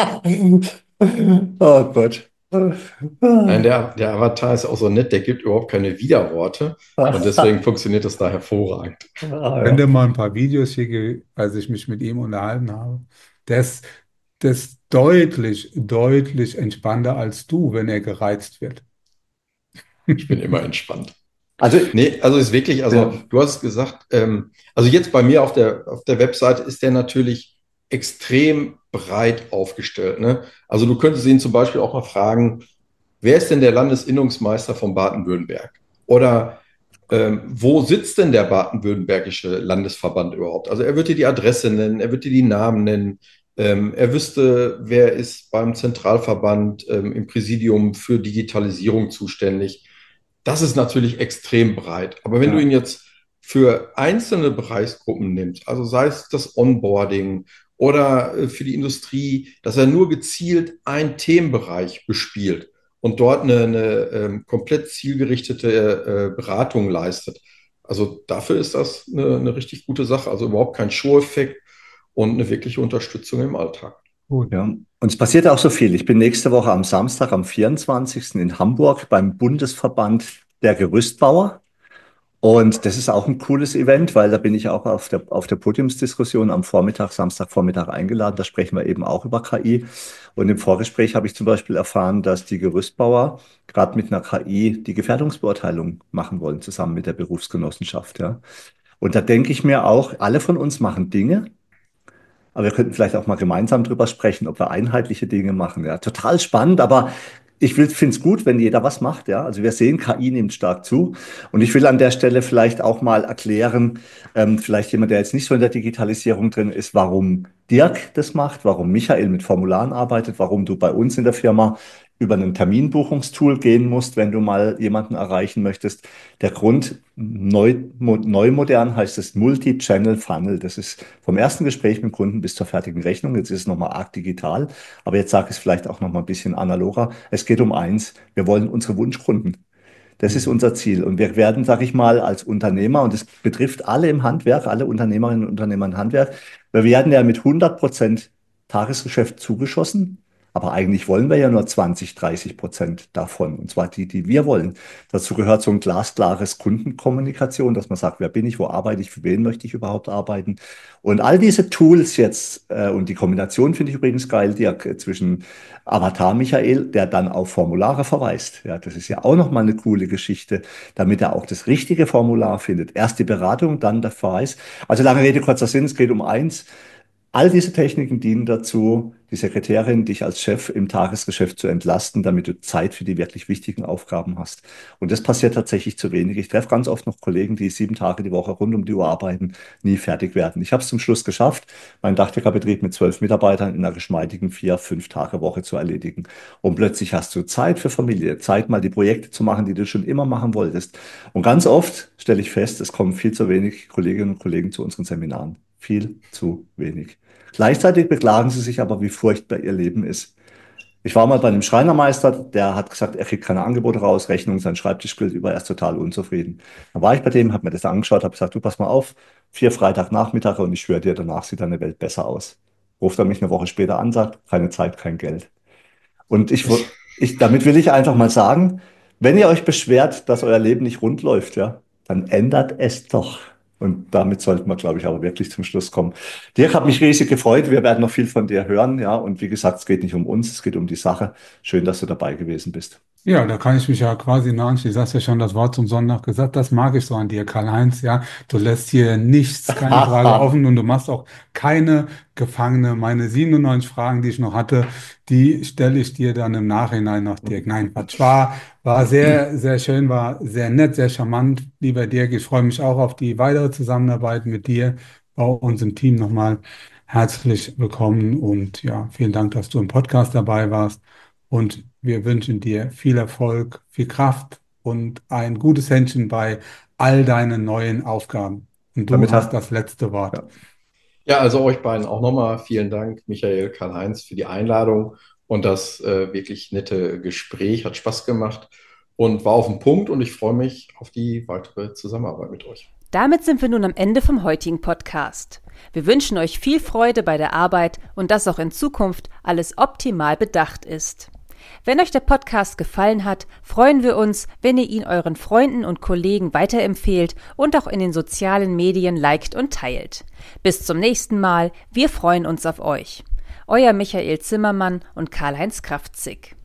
S2: Oh Gott.
S4: Nein, der, der Avatar ist auch so nett, der gibt überhaupt keine Widerworte und deswegen funktioniert das da hervorragend.
S2: Ah,
S3: Wenn
S2: ja.
S3: dir mal ein paar Videos schicke, als ich mich mit ihm unterhalten habe, der ist, der ist deutlich, deutlich entspannter als du, wenn er gereizt wird.
S4: Ich bin immer entspannt.
S2: Also,
S4: Nee, also ist wirklich, also
S2: ja,
S4: du hast es gesagt, ähm, also jetzt bei mir auf der, auf der Webseite ist der natürlich extrem breit aufgestellt, ne? Also du könntest ihn zum Beispiel auch mal fragen, wer ist denn der Landesinnungsmeister von Baden-Württemberg? Oder ähm, wo sitzt denn der baden-württembergische Landesverband überhaupt? Also er wird dir die Adresse nennen, er wird dir die Namen nennen, ähm, er wüsste, wer ist beim Zentralverband ähm, im Präsidium für Digitalisierung zuständig. Das ist natürlich extrem breit. Aber wenn du
S3: Ja.
S4: ihn jetzt für einzelne Bereichsgruppen nimmst, also sei es das Onboarding oder äh, für die Industrie, dass er nur gezielt einen Themenbereich bespielt und dort eine, eine ähm, komplett zielgerichtete äh, Beratung leistet. Also dafür ist das eine, eine richtig gute Sache. Also überhaupt kein Show-Effekt und eine wirkliche Unterstützung im Alltag.
S3: Gut.
S2: Ja. Und es passiert auch so viel. Ich bin nächste Woche am Samstag, am vierundzwanzigsten in Hamburg beim Bundesverband der Gerüstbauer. Und das ist auch ein cooles Event, weil da bin ich auch auf der, auf der Podiumsdiskussion am Vormittag, Samstagvormittag eingeladen. Da sprechen wir eben auch über K I. Und im Vorgespräch habe ich zum Beispiel erfahren, dass die Gerüstbauer gerade mit einer K I die Gefährdungsbeurteilung machen wollen, zusammen mit der Berufsgenossenschaft. Ja. Und da denke ich mir auch, alle von uns machen Dinge, aber wir könnten vielleicht auch mal gemeinsam drüber sprechen, ob wir einheitliche Dinge machen. Ja, total spannend, aber ich finde es gut, wenn jeder was macht. Ja, also wir sehen, K I nimmt stark zu. Und ich will an der Stelle vielleicht auch mal erklären, ähm, vielleicht jemand, der jetzt nicht so in der Digitalisierung drin ist, warum Dirk das macht, warum Michael mit Formularen arbeitet, warum du bei uns in der Firma über ein Terminbuchungstool gehen musst, wenn du mal jemanden erreichen möchtest. Der Grund, neu, mo, neu modern heißt es Multi-Channel Funnel. Das ist vom ersten Gespräch mit dem Kunden bis zur fertigen Rechnung. Jetzt ist es nochmal arg digital, aber jetzt sage ich es vielleicht auch nochmal ein bisschen analoger. Es geht um eins, wir wollen unsere Wunschkunden. Das ist unser Ziel. Und wir werden, sage ich mal, als Unternehmer, und das betrifft alle im Handwerk, alle Unternehmerinnen und Unternehmer im Handwerk, wir werden ja mit hundert Prozent Tagesgeschäft zugeschossen. Aber eigentlich wollen wir ja nur zwanzig, dreißig Prozent davon. Und zwar die, die wir wollen. Dazu gehört so ein glasklares Kundenkommunikation, dass man sagt, wer bin ich, wo arbeite ich, für wen möchte ich überhaupt arbeiten. Und all diese Tools jetzt, äh, und die Kombination finde ich übrigens geil, Dirk, äh, zwischen Avatar Michael, der dann auf Formulare verweist. Ja, das ist ja auch nochmal eine coole Geschichte, damit er auch das richtige Formular findet. Erst die Beratung, dann der Verweis. Also lange Rede, kurzer Sinn, es geht um eins. All diese Techniken dienen dazu, die Sekretärin, dich als Chef im Tagesgeschäft zu entlasten, damit du Zeit für die wirklich wichtigen Aufgaben hast. Und das passiert tatsächlich zu wenig. Ich treffe ganz oft noch Kollegen, die sieben Tage die Woche rund um die Uhr arbeiten, nie fertig werden. Ich habe es zum Schluss geschafft, meinen Dachdeckerbetrieb mit zwölf Mitarbeitern in einer geschmeidigen vier, fünf Tage Woche zu erledigen. Und plötzlich hast du Zeit für Familie, Zeit mal die Projekte zu machen, die du schon immer machen wolltest. Und ganz oft stelle ich fest, es kommen viel zu wenig Kolleginnen und Kollegen zu unseren Seminaren. Viel zu wenig. Gleichzeitig beklagen sie sich aber, wie furchtbar ihr Leben ist. Ich war mal bei einem Schreinermeister, der hat gesagt, er kriegt keine Angebote raus, Rechnung, sein Schreibtisch gilt über, er ist total unzufrieden. Dann war ich bei dem, habe mir das angeschaut, habe gesagt, du pass mal auf, vier Freitagnachmittage und ich schwöre dir, danach sieht deine Welt besser aus. Ruft er mich eine Woche später an, sagt, keine Zeit, kein Geld. Und ich, ich, damit will ich einfach mal sagen, wenn ihr euch beschwert, dass euer Leben nicht rund läuft, ja, dann ändert es doch. Und damit sollten wir, glaube ich, aber wirklich zum Schluss kommen. Dirk, hat mich riesig gefreut. Wir werden noch viel von dir hören. Ja, und wie gesagt, es geht nicht um uns, es geht um die Sache. Schön, dass du dabei gewesen bist.
S3: Ja, da kann ich mich ja quasi nur anschließen. Du hast ja schon das Wort zum Sonntag gesagt. Das mag ich so an dir, Karl-Heinz. Ja, du lässt hier nichts, keine Frage offen und du machst auch keine Gefangene. Meine siebenundneunzig Fragen, die ich noch hatte, die stelle ich dir dann im Nachhinein noch, Dirk. Nein, Quatsch. War, war sehr, sehr schön, war sehr nett, sehr charmant, lieber Dirk. Ich freue mich auch auf die weitere Zusammenarbeit mit dir, bei uns im Team nochmal herzlich willkommen und ja, vielen Dank, dass du im Podcast dabei warst. Und wir wünschen dir viel Erfolg, viel Kraft und ein gutes Händchen bei all deinen neuen Aufgaben. Und du
S2: Damit
S3: hast
S2: hat,
S3: das letzte Wort.
S2: ja.
S4: Ja, also euch beiden auch nochmal vielen Dank, Michael, Karl-Heinz, für die Einladung und das äh, wirklich nette Gespräch. Hat Spaß gemacht und war auf den Punkt und ich freue mich auf die weitere Zusammenarbeit mit euch.
S1: Damit sind wir nun am Ende vom heutigen Podcast. Wir wünschen euch viel Freude bei der Arbeit und dass auch in Zukunft alles optimal bedacht ist. Wenn euch der Podcast gefallen hat, freuen wir uns, wenn ihr ihn euren Freunden und Kollegen weiterempfehlt und auch in den sozialen Medien liked und teilt. Bis zum nächsten Mal, wir freuen uns auf euch. Euer Michael Zimmermann und Karl-Heinz Kraftzig.